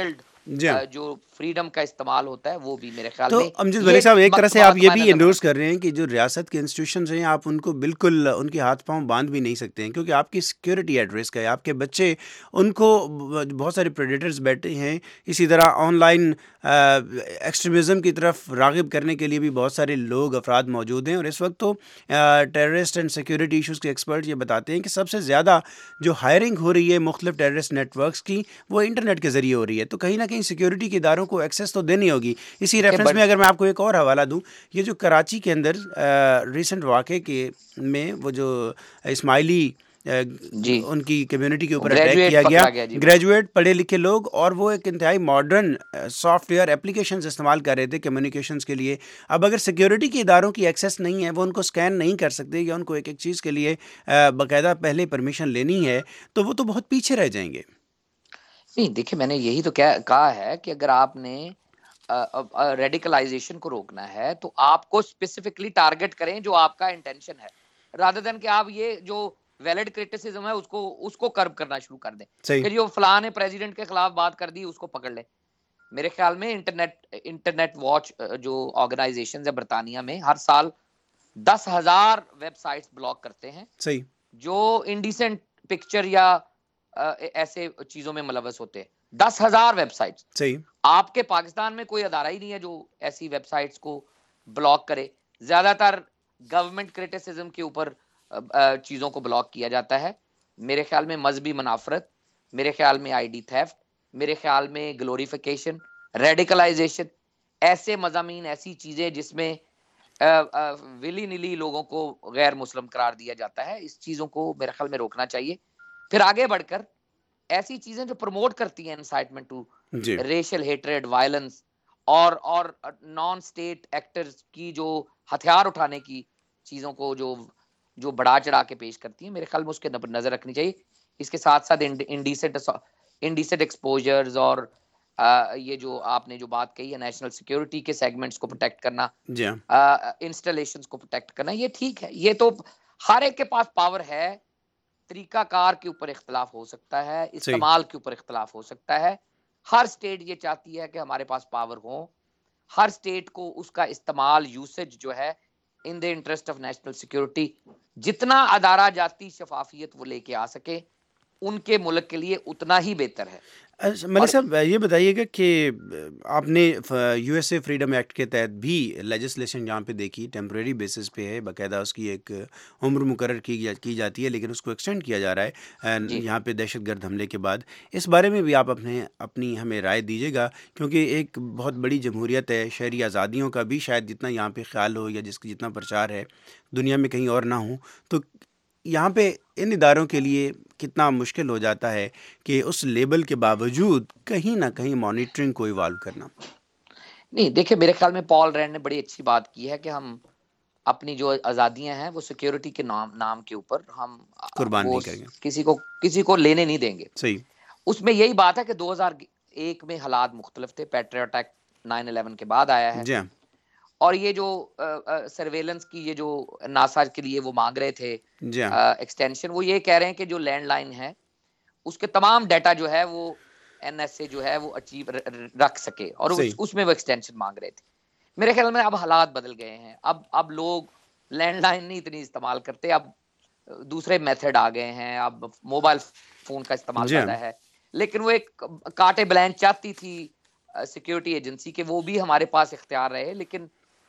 Speaker 6: جو فریڈم کا استعمال ہوتا ہے وہ بھی میرے خیال
Speaker 1: تو
Speaker 6: میں
Speaker 1: امجد ملک صاحب ایک طرح سے آپ یہ بھی انڈورس کر رہے ہیں کہ جو ریاست کے انسٹیٹیوشنز ہیں آپ ان کو بالکل ان کے ہاتھ پاؤں باندھ بھی نہیں سکتے ہیں، کیونکہ آپ کی سیکیورٹی ایٹ رسک ہے، آپ کے بچے ان کو بہت سارے پریڈیٹرز بیٹھے ہیں، اسی طرح آن لائن ایکسٹریمزم کی طرف راغب کرنے کے لیے بھی بہت سارے لوگ افراد موجود ہیں، اور اس وقت تو ٹیررسٹ اینڈ سیکیورٹی ایشوز کے ایکسپرٹ یہ بتاتے ہیں کہ سب سے زیادہ جو ہائرنگ ہو رہی ہے مختلف ٹیررسٹ نیٹ ورکس کی وہ انٹرنیٹ کے ذریعے ہو رہی ہے، تو کہیں نہ کہیں سیکیورٹی کے اداروں کو ایکسیس تو دینی ہوگی۔ اسی ریفرنس میں اگر میں آپ کو ایک اور حوالہ دوں، یہ جو کراچی کے اندر ریسنٹ واقعے کے میں وہ جو اسماعیلی ان کی کمیونٹی کے اوپر اٹیک کیا گیا، گریجویٹ پڑھے لکھے لوگ، اور وہ ایک انتہائی ماڈرن سافٹ ویئر اپلیکیشنز استعمال کر رہے تھے کمیونیکیشنز کے لیے۔ اب اگر سیکیورٹی کے اداروں کی ایکسیس نہیں ہے، وہ ان کو اسکین نہیں کر سکتے یا ان کو ایک ایک چیز کے لیے باقاعدہ پہلے پرمیشن لینی ہے، تو وہ تو بہت پیچھے رہ جائیں گے۔
Speaker 6: نہیں دیکھیں، میں نے یہی تو کہا ہے کہ اگر آپ نے ریڈیکلائزیشن کو روکنا ہے تو آپ کو اسپیسیفکلی ٹارگٹ کریں جو آپ کا انٹینشن ہے، رادر دین کہ آپ یہ جو ویلڈ کرٹیسزم ہے اس کو کرب کرنا شروع کر دیں کہ جو فلاں نے پریزیڈنٹ کے خلاف بات کر دی اس کو پکڑ لیں۔ میرے خیال میں انٹرنیٹ واچ جو آرگنائزیشنز ہے برطانیہ میں ہر سال 10,000 ویب سائٹس بلاک کرتے ہیں جو انڈیسنٹ پکچر یا ایسے چیزوں میں ملوث ہوتے ہیں۔ 10,000 ویب سائٹس۔ آپ کے پاکستان میں کوئی ادارہ ہی نہیں ہے جو ایسی ویب سائٹس کو بلاک کرے، زیادہ تر گورنمنٹ کرٹیسزم کے اوپر چیزوں کو بلاک کیا جاتا ہے۔ میرے خیال میں مذہبی منافرت، میرے خیال میں آئی ڈی تھیفٹ، میرے خیال میں گلوریفیکیشن، ریڈیکلائزیشن، ایسے مضامین، ایسی چیزیں جس میں ولی نلی لوگوں کو غیر مسلم قرار دیا جاتا ہے، اس چیزوں کو میرے خیال میں روکنا چاہیے۔ پھر آگے بڑھ کر ایسی چیزیں جو پروموٹ کرتی ہیں incitement to racial hatred, violence, اور نان اسٹیٹ ایکٹرز کی جو ہتھیار اٹھانے کی چیزوں کو جو بڑھا چڑھا کے پیش کرتی ہیں، میرے خیال میں اس کے نظر رکھنی چاہیے۔ اس کے ساتھ ساتھ انڈیسنٹ ایکسپوجرز اور یہ جو آپ نے جو بات کہی ہے نیشنل سیکیورٹی کے سیگمنٹس کو پروٹیکٹ کرنا، انسٹالیشنز کو پروٹیکٹ کرنا، یہ ٹھیک ہے، یہ تو ہر ایک کے پاس پاور ہے۔ طریقہ کار کے اوپر اختلاف ہو سکتا ہے، استعمال کے اوپر اختلاف ہو سکتا ہے۔ ہر سٹیٹ یہ چاہتی ہے کہ ہمارے پاس پاور ہو، ہر سٹیٹ کو اس کا استعمال، یوسیج جو ہے in the interest of national security, جتنا ادارہ جاتی شفافیت وہ لے کے آ سکے ان کے ملک کے لیے اتنا ہی بہتر ہے۔
Speaker 1: ملک صاحب یہ بتائیے گا کہ آپ نے U S A freedom act کے تحت بھی لیجسلیشن جہاں پہ دیکھی ٹیمپریری بیسس پہ ہے، باقاعدہ اس کی ایک عمر مقرر کی جاتی ہے، لیکن اس کو ایکسٹینڈ کیا جا رہا ہے یہاں پہ دہشت گرد حملے کے بعد۔ اس بارے میں بھی آپ اپنی ہمیں رائے دیجیے گا، کیونکہ ایک بہت بڑی جمہوریت ہے، شہری آزادیوں کا بھی شاید جتنا یہاں پہ خیال ہو یا جس کی جتنا پرچار ہے دنیا میں کہیں اور نہ ہو، تو یہاں پہ ان اداروں کے لیے کتنا مشکل ہو جاتا ہے کہ اس لیبل کے باوجود کہیں نہ کہیں مانیٹرنگ کو ایوالو کرنا۔
Speaker 6: نہیں دیکھیں، میرے خیال میں پال رینڈ نے بڑی اچھی بات کی ہے کہ ہم اپنی جو آزادیاں ہیں وہ سیکیورٹی کے نام کے اوپر ہم
Speaker 1: قربان نہیں کریں گے،
Speaker 6: کسی کو لینے نہیں دیں گے۔
Speaker 1: صحیح۔
Speaker 6: اس میں یہی بات ہے کہ 2001 میں حالات مختلف تھے، پیٹریوٹ ایکٹ 9/11 کے بعد آیا ہے،
Speaker 1: جی ہاں،
Speaker 6: اور یہ جو سرویلنس کی یہ جو ناسا کے لیے وہ مانگ رہے تھے ایکسٹینشن، وہ یہ کہہ رہے ہیں کہ جو لینڈ لائن ہے اس کے تمام ڈیٹا جو ہے وہ این ایس اے جو ہے وہ اچیو رکھ سکے، اور اس میں وہ ایکسٹینشن مانگ رہے تھے۔ میرے خیال میں اب حالات بدل گئے ہیں، اب لوگ لینڈ لائن نہیں اتنی استعمال کرتے، اب دوسرے میتھڈ آ گئے ہیں، اب موبائل فون کا استعمال زیادہ ہے۔ لیکن وہ ایک کاٹے بلینچ چاہتی تھی سیکیورٹی ایجنسی کے وہ بھی ہمارے پاس اختیار رہے، لیکن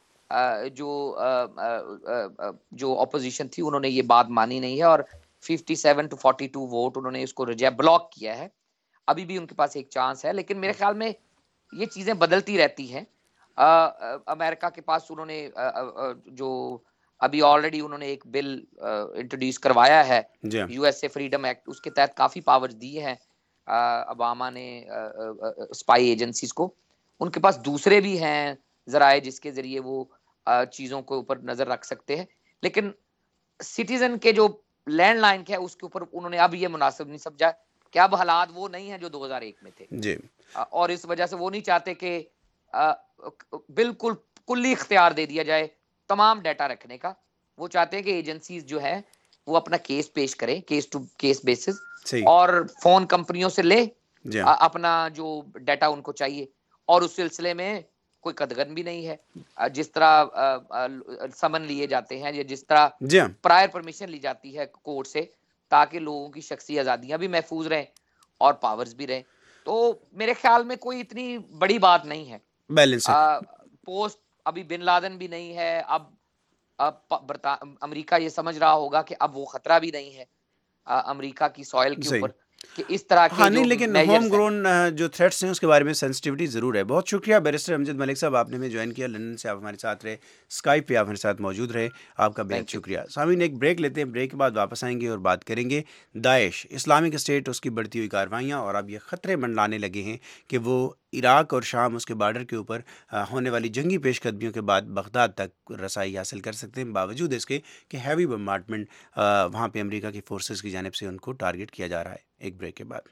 Speaker 6: جو اپوزیشن تھی انہوں نے یہ بات مانی نہیں ہے، اور 57-42 ووٹ انہوں نے اس کو بلاک کیا ہے۔ ابھی بھی ان کے پاس ایک چانس ہے، لیکن میرے خیال میں یہ چیزیں بدلتی رہتی ہیں۔ امریکہ کے پاس انہوں نے جو ابھی آلریڈی انہوں نے ایک بل انٹروڈیوس کروایا ہے، U S A freedom act, اس کے تحت کافی پاور دی ہیں اوباما نے اسپائی ایجنسیز کو۔ ان کے پاس دوسرے بھی ہیں ذرائع جس کے ذریعے وہ چیزوں کے اوپر نظر رکھ سکتے ہیں، لیکن سٹیزن کے جو لینڈ لائن ہے اس کے اوپر انہوں نے اب یہ مناسب نہیں سمجھا کہ اب حالات وہ نہیں ہیں جو 2001 میں تھے
Speaker 1: جی،
Speaker 6: اور اس وجہ سے وہ نہیں چاہتے کہ بالکل کلی اختیار دے دیا جائے تمام ڈیٹا رکھنے کا۔ وہ چاہتے ہیں کہ ایجنسیز جو ہے وہ اپنا کیس پیش کریں، کیس ٹو کیس بیسس، اور فون کمپنیوں سے لے اپنا جو ڈیٹا ان کو چاہیے، اور اس سلسلے میں کوئی قدغن بھی نہیں ہے. جس طرح سمن لیے جاتے ہیں یا جس طرح پرائر پرمیشن لی جاتی ہے کورٹ سے تاکہ لوگوں کی شخصی آزادیاں بھی محفوظ رہیں اور پاورز بھی رہیں، تو میرے خیال میں کوئی اتنی بڑی بات نہیں ہے. پوسٹ ابھی بن لادن بھی نہیں ہے، اب امریکہ یہ سمجھ رہا ہوگا کہ اب وہ خطرہ بھی نہیں ہے امریکہ کی سوئل کے اوپر کہ اس طرح کے
Speaker 1: نہیں، لیکن ہوم گرون جو تھریٹس ہیں اس کے بارے میں سینسٹیوٹی ضرور ہے. بہت شکریہ بیرسٹر امجد ملک صاحب، آپ نے ہمیں جوائن کیا لندن سے، آپ ہمارے ساتھ رہے، اسکائپ پہ آپ ہمارے ساتھ موجود رہے، آپ کا بہت شکریہ. سامعین ایک بریک لیتے ہیں، بریک کے بعد واپس آئیں گے اور بات کریں گے داعش، اسلامک اسٹیٹ، اس کی بڑھتی ہوئی کارروائیاں، اور اب یہ خطرے منڈلانے لگے ہیں کہ وہ عراق اور شام اس کے بارڈر کے اوپر ہونے والی جنگی پیش قدمیوں کے بعد بغداد تک رسائی حاصل کر سکتے ہیں، باوجود اس کے کہ ہیوی بمبارڈمنٹ وہاں پہ امریکہ کی فورسز کی جانب سے ان کو ٹارگٹ کیا جا رہا ہے. ایک بریک کے بعد.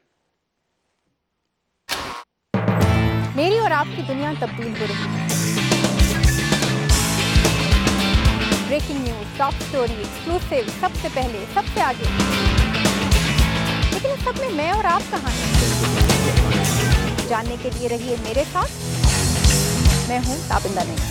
Speaker 7: میری اور آپ کی دنیا تبدیل ہو رہی ہے. Breaking news, top story, exclusive, سب سے پہلے، سب سے آگے. لیکن اس سب میں میں اور آپ کہاں ہیں؟ جاننے کے لیے رہیے میرے ساتھ. میں ہوں تابندہ نہیں.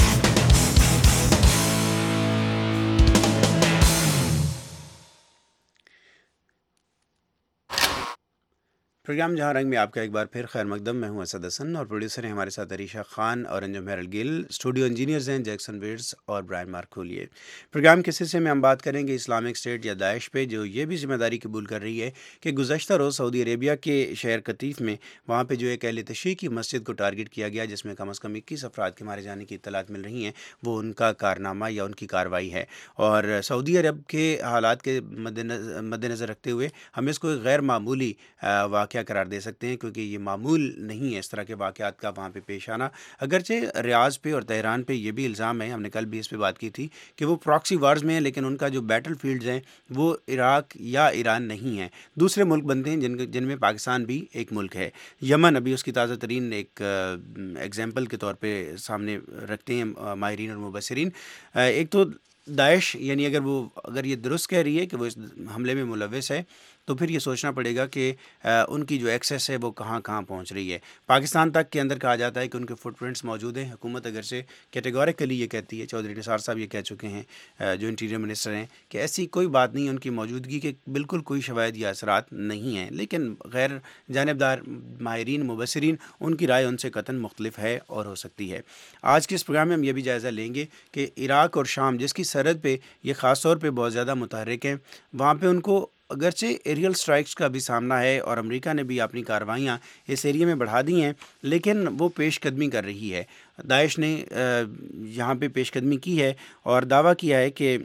Speaker 1: پروگرام جہاں رنگ میں آپ کا ایک بار پھر خیر مقدم. میں ہوں اسد حسن اور پروڈیوسر ہیں ہمارے ساتھ عریشہ خان اور انجم ہیرل گل. اسٹوڈیو انجینئرز ہیں جیکسن ویڈز اور برائن مارکولیے. پروگرام کے سلسلے میں ہم بات کریں گے اسلامک اسٹیٹ یا داعش پہ، جو یہ بھی ذمہ داری قبول کر رہی ہے کہ گزشتہ روز سعودی عربیہ کے شہر قطیف میں وہاں پہ جو ایک اہل تشیع کی مسجد کو ٹارگٹ کیا گیا، جس میں کم از کم 21 افراد کے مارے جانے کی اطلاعات مل رہی ہیں، وہ ان کا کارنامہ یا ان کی کارروائی ہے. اور سعودی عرب کے حالات کے مد نظر رکھتے ہوئے ہم اس کو ایک غیر معمولی واقعہ قرار دے سکتے ہیں، کیونکہ یہ معمول نہیں ہے اس طرح کے واقعات کا وہاں پہ پیش آنا. اگرچہ ریاض پہ اور تہران پہ یہ بھی الزام ہے، ہم نے کل بھی اس پہ بات کی تھی کہ وہ پراکسی وارز میں ہیں، لیکن ان کا جو بیٹل فیلڈز ہیں وہ عراق یا ایران نہیں ہیں، دوسرے ملک بنتے ہیں جن میں پاکستان بھی ایک ملک ہے. یمن ابھی اس کی تازہ ترین ایک ایگزامپل کے طور پہ سامنے رکھتے ہیں ماہرین اور مبصرین. ایک تو داعش، یعنی اگر یہ درست کہہ رہی ہے کہ وہ اس حملے میں ملوث ہے، تو پھر یہ سوچنا پڑے گا کہ ان کی جو ایکسیس ہے وہ کہاں کہاں پہنچ رہی ہے. پاکستان تک کے اندر کہا جاتا ہے کہ ان کے فٹ پرنٹس موجود ہیں. حکومت اگر سے کیٹیگوریکلی یہ کہتی ہے، چودھری نثار صاحب یہ کہہ چکے ہیں جو انٹیریئر منسٹر ہیں، کہ ایسی کوئی بات نہیں ان کی موجودگی کے بالکل کوئی شواہد یا اثرات نہیں ہیں. لیکن غیر جانبدار ماہرین مبصرین ان کی رائے ان سے قطعاً مختلف ہے اور ہو سکتی ہے. آج کے اس پروگرام میں ہم یہ بھی جائزہ لیں گے کہ عراق اور شام، جس کی سرحد پہ یہ خاص طور پہ بہت زیادہ متحرک ہیں، وہاں پہ ان کو اگرچہ ایریل سٹرائکس کا بھی سامنا ہے اور امریکہ نے بھی اپنی کارروائیاں اس ایریے میں بڑھا دی ہیں، لیکن وہ پیش قدمی کر رہی ہے. داعش نے یہاں پہ پیش قدمی کی ہے اور دعویٰ کیا ہے کہ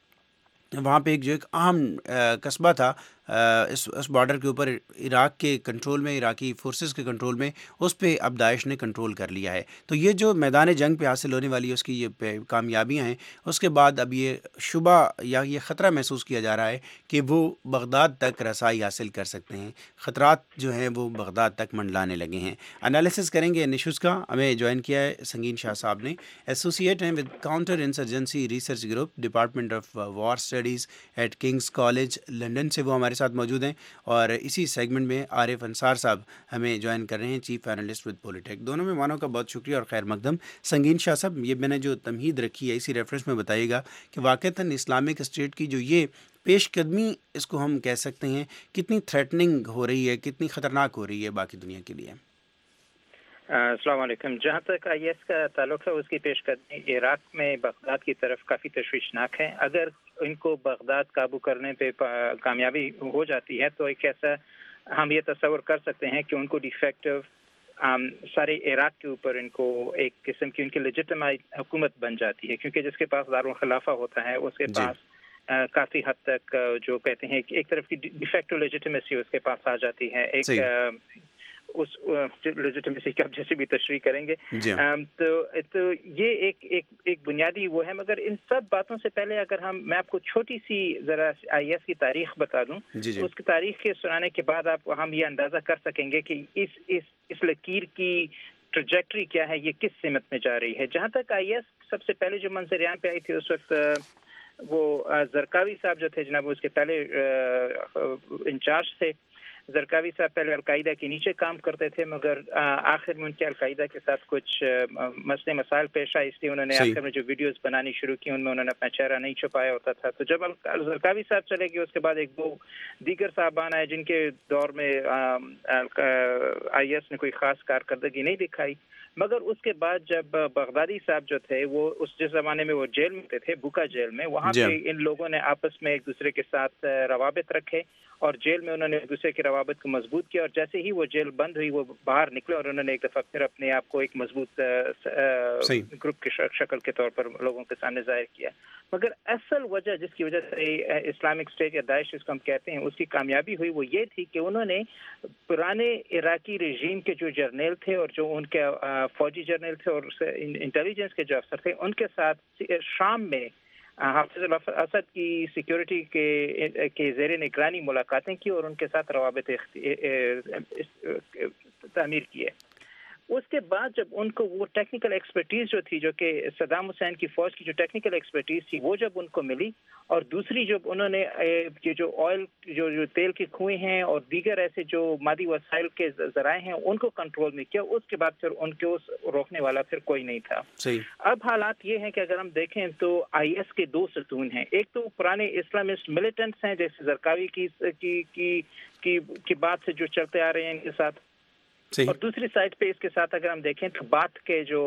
Speaker 1: وہاں پہ ایک اہم قصبہ تھا اس بارڈر کے اوپر عراق کے کنٹرول میں، عراقی فورسز کے کنٹرول میں، اس پہ اب داعش نے کنٹرول کر لیا ہے. تو یہ جو میدان جنگ پہ حاصل ہونے والی اس کی یہ کامیابیاں ہیں، اس کے بعد اب یہ شبہ یا یہ خطرہ محسوس کیا جا رہا ہے کہ وہ بغداد تک رسائی حاصل کر سکتے ہیں. خطرات جو ہیں وہ بغداد تک منڈلانے لگے ہیں. انالیسس کریں گے ان ایشوز کا. ہمیں جوائن کیا ہے سنگین شاہ صاحب نے، ایسوسیٹ ہیں with counter insurgency research group, department of war studies at King's College London سے وہ ہمارے ساتھ موجود ہیں. اور اسی سیگمنٹ میں عارف انصار صاحب ہمیں جوائن کر رہے ہیں، چیف اینالسٹ ود پولیٹیک. دونوں میں مانوں کا بہت شکریہ اور خیر مقدم. سنگین شاہ صاحب، یہ میں نے جو تمہید رکھی ہے اسی ریفرنس میں بتائیے گا کہ واقعتاً اسلامک اسٹیٹ کی جو یہ پیش قدمی اس کو ہم کہہ سکتے ہیں، کتنی تھریٹننگ ہو رہی ہے، کتنی خطرناک ہو رہی ہے باقی دنیا کے لیے.
Speaker 8: السلام علیکم. جہاں تک آئی ایس کا تعلق ہے، اس کی پیش قدمی عراق میں بغداد کی طرف کافی تشویشناک ہے. اگر ان کو بغداد قابو کرنے پہ کامیابی ہو جاتی ہے تو ایک ایسا ہم یہ تصور کر سکتے ہیں کہ ان کو ڈیفیکٹو سارے عراق کے اوپر ان کو ایک قسم کی ان کی لیجٹمائٹ حکومت بن جاتی ہے، کیونکہ جس کے پاس دارالخلافہ ہوتا ہے اس کے پاس کافی حد تک جو کہتے ہیں کہ ایک طرف کی ڈیفیکٹو لیجٹمیسی اس کے پاس آ جاتی ہے. ایک اس لیجٹمیسی کی آپ جیسے بھی تشریح کریں گے. تو یہ ایک بنیادی وہ ہے. مگر ان سب باتوں سے پہلے اگر میں آپ کو چھوٹی سی ذرا آئی ایس کی تاریخ بتا دوں، اس کی تاریخ کے سنانے کے بعد ہم یہ اندازہ کر سکیں گے کہ اس لکیر کی ٹریجیکٹری کیا ہے، یہ کس سمت میں جا رہی ہے. جہاں تک آئی ایس سب سے پہلے جو منظریان پہ آئی تھی اس وقت وہ زرقاوی صاحب جو تھے جناب، اس کے پہلے انچارج تھے. زرقاوی صاحب پہلے القاعدہ کے نیچے کام کرتے تھے، مگر آخر میں ان کے القاعدہ کے ساتھ کچھ مسئلے مسائل پیش آئے، اس لیے انہوں نے آخر میں جو ویڈیوز بنانی شروع کی ان میں انہوں نے اپنا چہرہ نہیں چھپایا ہوتا تھا. تو جب زرقاوی صاحب چلے گئے اس کے بعد ایک دو دیگر صاحبان آئے جن کے دور میں آئی ایس نے کوئی خاص کارکردگی نہیں دکھائی. مگر اس کے بعد جب بغدادی صاحب جو تھے وہ جس زمانے میں وہ جیل میں تھے، بکا جیل میں، وہاں پہ ان لوگوں نے آپس میں ایک دوسرے کے ساتھ روابط رکھے اور جیل میں انہوں نے ایک دوسرے کے روابط کو مضبوط کیا، اور جیسے ہی وہ جیل بند ہوئی وہ باہر نکلے اور انہوں نے ایک دفعہ پھر اپنے آپ کو ایک مضبوط گروپ کی شکل کے طور پر لوگوں کے سامنے ظاہر کیا. مگر اصل وجہ جس کی وجہ سے اسلامک اسٹیٹ یا داعش جس کو ہم کہتے ہیں اس کی کامیابی ہوئی وہ یہ تھی کہ انہوں نے پرانے عراقی رژیم کے جو جرنیل تھے اور جو ان کے فوجی جرنیل تھے اور انٹیلیجنس کے جو افسر تھے ان کے ساتھ شام میں حافظ الاسد کی سیکیورٹی کے زیر نگرانی ملاقاتیں کی اور ان کے ساتھ روابط تعمیر کیے. اس کے بعد جب ان کو وہ ٹیکنیکل ایکسپرٹیز جو تھی، جو کہ صدام حسین کی فوج کی جو ٹیکنیکل ایکسپرٹیز تھی، وہ جب ان کو ملی، اور دوسری جب انہوں نے جو آئل جو تیل کے کنویں ہیں اور دیگر ایسے جو مادی وسائل کے ذرائع ہیں ان کو کنٹرول میں کیا، اس کے بعد پھر ان کو روکنے والا پھر کوئی نہیں تھا. اب حالات یہ ہیں کہ اگر ہم دیکھیں تو آئی ایس کے دو ستون ہیں. ایک تو پرانے اسلامسٹ ملیٹنٹس ہیں جیسے زرقاوی کی بات سے جو چلتے آ رہے ہیں ان کے ساتھ، اور دوسری سائڈ پہ اس کے ساتھ اگر ہم دیکھیں تو بات کے جو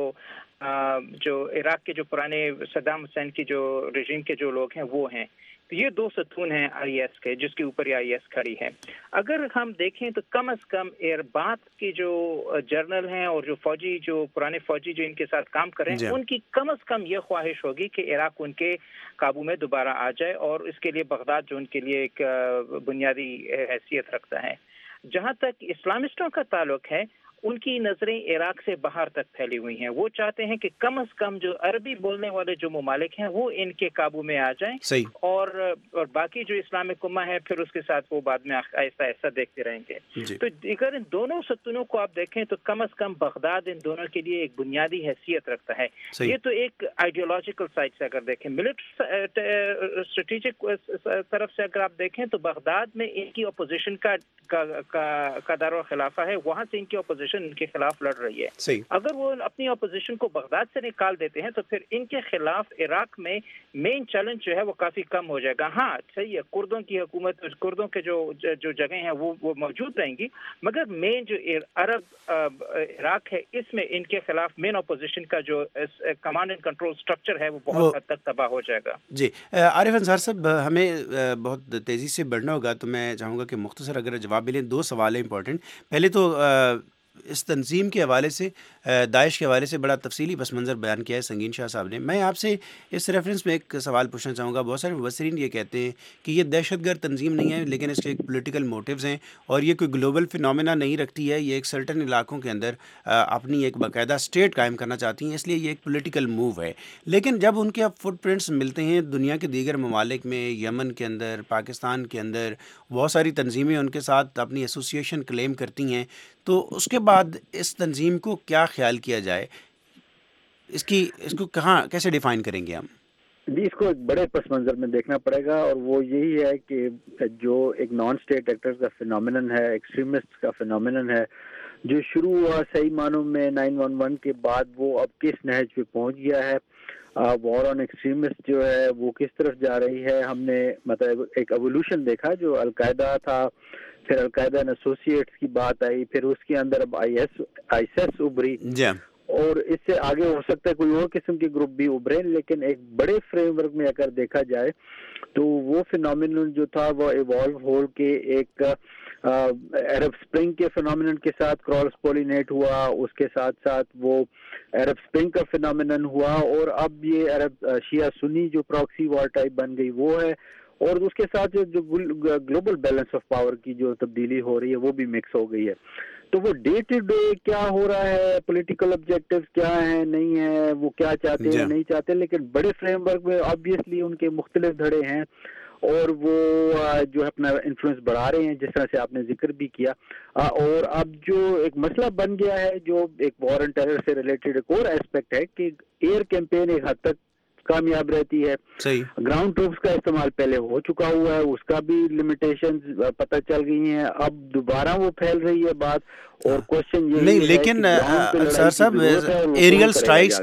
Speaker 8: عراق کے جو پرانے صدام حسین کی جو رژیم کے جو لوگ ہیں وہ ہیں. تو یہ دو ستون ہیں آئی ایس کے جس کے اوپر یہ آئی ایس کھڑی ہے. اگر ہم دیکھیں تو کم از کم بات کے جو جرنل ہیں اور جو فوجی جو پرانے فوجی جو ان کے ساتھ کام کر رہے ہیں ان کی کم از کم یہ خواہش ہوگی کہ عراق ان کے قابو میں دوبارہ آ جائے، اور اس کے لیے بغداد جو ان کے لیے ایک بنیادی حیثیت رکھتا ہے. جہاں تک اسلامسٹوں کا تعلق ہے ان کی نظریں عراق سے باہر تک پھیلی ہوئی ہیں. وہ چاہتے ہیں کہ کم از کم جو عربی بولنے والے جو ممالک ہیں وہ ان کے قابو میں آ جائیں، اور باقی جو اسلامک امہ ہے پھر اس کے ساتھ وہ بعد میں آہستہ آہستہ دیکھتے رہیں گے. تو اگر ان دونوں ستونوں کو آپ دیکھیں تو کم از کم بغداد ان دونوں کے لیے ایک بنیادی حیثیت رکھتا ہے. یہ تو ایک آئیڈیولوجیکل سائڈ سے اگر دیکھیں. ملٹری اسٹریٹجک طرف سے اگر آپ دیکھیں تو بغداد میں ان کی اپوزیشن کا دار و خلافہ ہے، وہاں سے ان کی اپوزیشن ان کے خلاف لڑ رہی ہے. اگر وہ اپنی اپوزیشن کو بغداد سے نکال دیتے ہیں تو پھر ان کے خلاف عراق میں مین چیلنج جو ہے وہ کافی کم ہو جائے گا. ہاں صحیح ہے، کردوں کی حکومت، کردوں کے جو جگہیں ہیں وہ موجود رہیں گی، مگر مین جو عرب عراق ہے اس میں ان کے خلاف مین اپوزیشن کا جو کمانڈ اینڈ کنٹرول سٹرکچر ہے وہ بہت حد تک تباہ ہو جائے گا.
Speaker 1: جی عارف انصار صاحب، ہمیں بہت تیزی سے بڑھنا ہوگا تو میں چاہوں گا کہ مختصر اگر جواب ملیں. دو سوال ہیں امپورٹنٹ. پہلے تو اس تنظیم کے حوالے سے، داعش کے حوالے سے بڑا تفصیلی پس منظر بیان کیا ہے سنگین شاہ صاحب نے. میں آپ سے اس ریفرنس میں ایک سوال پوچھنا چاہوں گا. بہت سارے مبصرین یہ کہتے ہیں کہ یہ دہشت گرد تنظیم نہیں ہے لیکن اس کے ایک پولیٹیکل موٹیوز ہیں اور یہ کوئی گلوبل فینومینا نہیں رکھتی ہے. یہ ایک سرٹن علاقوں کے اندر اپنی ایک باقاعدہ اسٹیٹ قائم کرنا چاہتی ہیں، اس لیے یہ ایک پولیٹیکل موو ہے. لیکن جب ان کے فٹ پرنٹس ملتے ہیں دنیا کے دیگر ممالک میں، یمن کے اندر، پاکستان کے اندر بہت ساری تنظیمیں ان کے ساتھ اپنی ایسوسیشن کلیم کرتی ہیں، تو اس کے بعد اس تنظیم کو کیا خیال کیا جائے؟ اس کو کیسے ڈیفائن کریں گے ہم؟
Speaker 9: جی، اس کو ایک بڑے پس منظر میں دیکھنا پڑے گا، اور وہ یہی ہے کہ جو ایک نان اسٹیٹ ایکٹر کا فینومینن ہے، ایکسٹریمسٹ کا فینومینن ہے، جو شروع ہوا صحیح معنوں میں 9/11 کے بعد، وہ اب کس نہج پہ پہنچ گیا ہے. وار آن ایکسٹریمسٹ جو ہے وہ کس طرف جا رہی ہے. ہم نے مطلب ایک ایوولوشن دیکھا، جو القاعدہ تھا، پھر القاعدہ اینڈ ایسوسیٹس کی بات آئی، پھر اس کے اندر اب آئی ایس ابھری، اور اس سے آگے ہو سکتا ہے کوئی اور قسم کے گروپ بھی ابھرے. لیکن ایک بڑے فریم ورک میں اگر دیکھا جائے تو وہ فینومینن جو تھا وہ ایوالو ہو کے ایک عرب سپرنگ کے فینومینن کے ساتھ کراس پولینیٹ ہوا، اس کے ساتھ ساتھ وہ عرب سپرنگ کا فینومینن ہوا، اور اب یہ عرب شیعہ سنی جو پراکسی وار ٹائپ بن گئی وہ ہے، اور اس کے ساتھ جو گلوبل بیلنس آف پاور کی جو تبدیلی ہو رہی ہے وہ بھی مکس ہو گئی ہے. تو وہ ڈے ٹو ڈے کیا ہو رہا ہے، پولیٹیکل آبجیکٹیو کیا ہیں، نہیں ہیں، وہ کیا چاہتے ہیں نہیں چاہتے، لیکن بڑے فریم ورک میں آبویسلی ان کے مختلف دھڑے ہیں، اور وہ جو ہے اپنا انفلوئنس بڑھا رہے ہیں جس طرح سے آپ نے ذکر بھی کیا. اور اب جو ایک مسئلہ بن گیا ہے جو ایک وار اینڈ ٹیرر سے ریلیٹڈ ایک اور ایسپیکٹ ہے کہ ایئر کیمپین ایک حد تک कामयाब रहती है। ग्राउंड ट्रूप्स का इस्तेमाल पहले हो चुका हुआ है, उसका भी लिमिटेशंस पता चल गई हैं, अब दोबारा वो फैल रही है बात। और क्वेश्चन ये नहीं, लेकिन
Speaker 1: सर साहब एरियल स्ट्राइक्स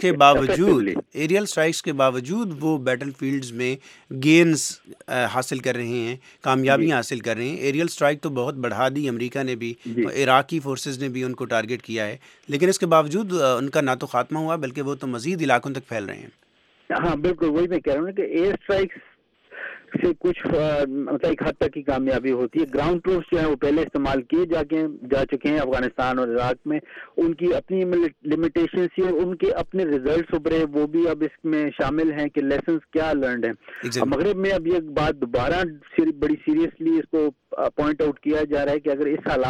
Speaker 1: के बावजूद वो बैटल फील्ड्स में गेन्स हासिल कर रहे हैं, कामयाबियां हासिल कर रहे हैं। एरियल स्ट्राइक तो बहुत बढ़ा दी अमेरिका ने भी, इराकी फोर्सेस ने भी उनको टारगेट किया है, लेकिन इसके बावजूद उनका ना तो खात्मा हुआ बल्कि वो तो मजीद इलाकों तक फैल रहे हैं।
Speaker 9: हाँ बिल्कुल, वही मैं कह रहा हूँ कि एयर स्ट्राइक्स से कुछ मतलब एक हद तक की कामयाबी होती है। ग्राउंड ट्रूप्स जो है वो पहले इस्तेमाल किए जा चुके हैं अफगानिस्तान और इराक में, उनकी अपनी लिमिटेशन थी और उनके अपने रिजल्ट्स उभरे, वो भी अब इसमें शामिल हैं कि लेसन्स क्या लर्नड हैं। मगरिब में अब ये बात दोबारा बड़ी सीरियसली इसको पॉइंट आउट किया जा रहा है कि अगर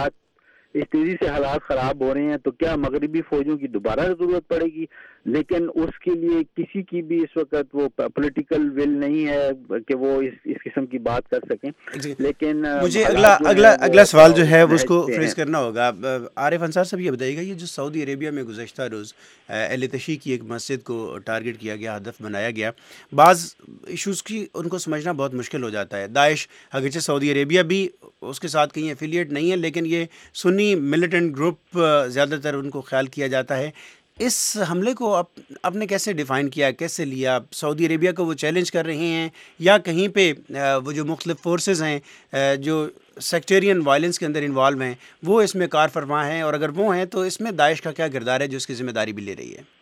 Speaker 9: इस तेजी से हालात खराब हो रहे हैं तो क्या मगरिबी फौजों की दोबारा जरूरत पड़ेगी, लेकिन उसके लिए किसी की भी इस वक्त वो पॉलिटिकल विल नहीं है कि वो इस किस्म की बात कर सकें। लेकिन
Speaker 1: मुझे अगला सवाल जो है उसको फ्रेज करना होगा। आरिफ अंसार साहब ये बताइएगा, ये जो सऊदी अरेबिया में गुज़श्ता रोज़ अहले तशी की एक मस्जिद को टारगेट किया गया, हदफ बनाया गया, बाज़ इशूज़ की उनको समझना बहुत मुश्किल हो जाता है। दाइश अगरचे सऊदी अरेबिया भी उसके साथ कहीं एफिलिएट नहीं है, लेकिन ये सुन्नी मिलिटेंट ग्रुप ज़्यादातर उनको ख्याल किया जाता है। इस हमले को आपने कैसे डिफ़ाइन किया, कैसे लिया? सऊदी अरेबिया को वो चैलेंज कर रहे हैं या कहीं पे वो जो मुख्तलिफ फोर्सेस हैं जो सेक्टेरियन वायलेंस के अंदर इन्वॉल्व हैं वो इसमें कार फरमा हैं, और अगर वो हैं तो इसमें दाइश का क्या किरदार है जो इसकी जिम्मेदारी भी ले रही है?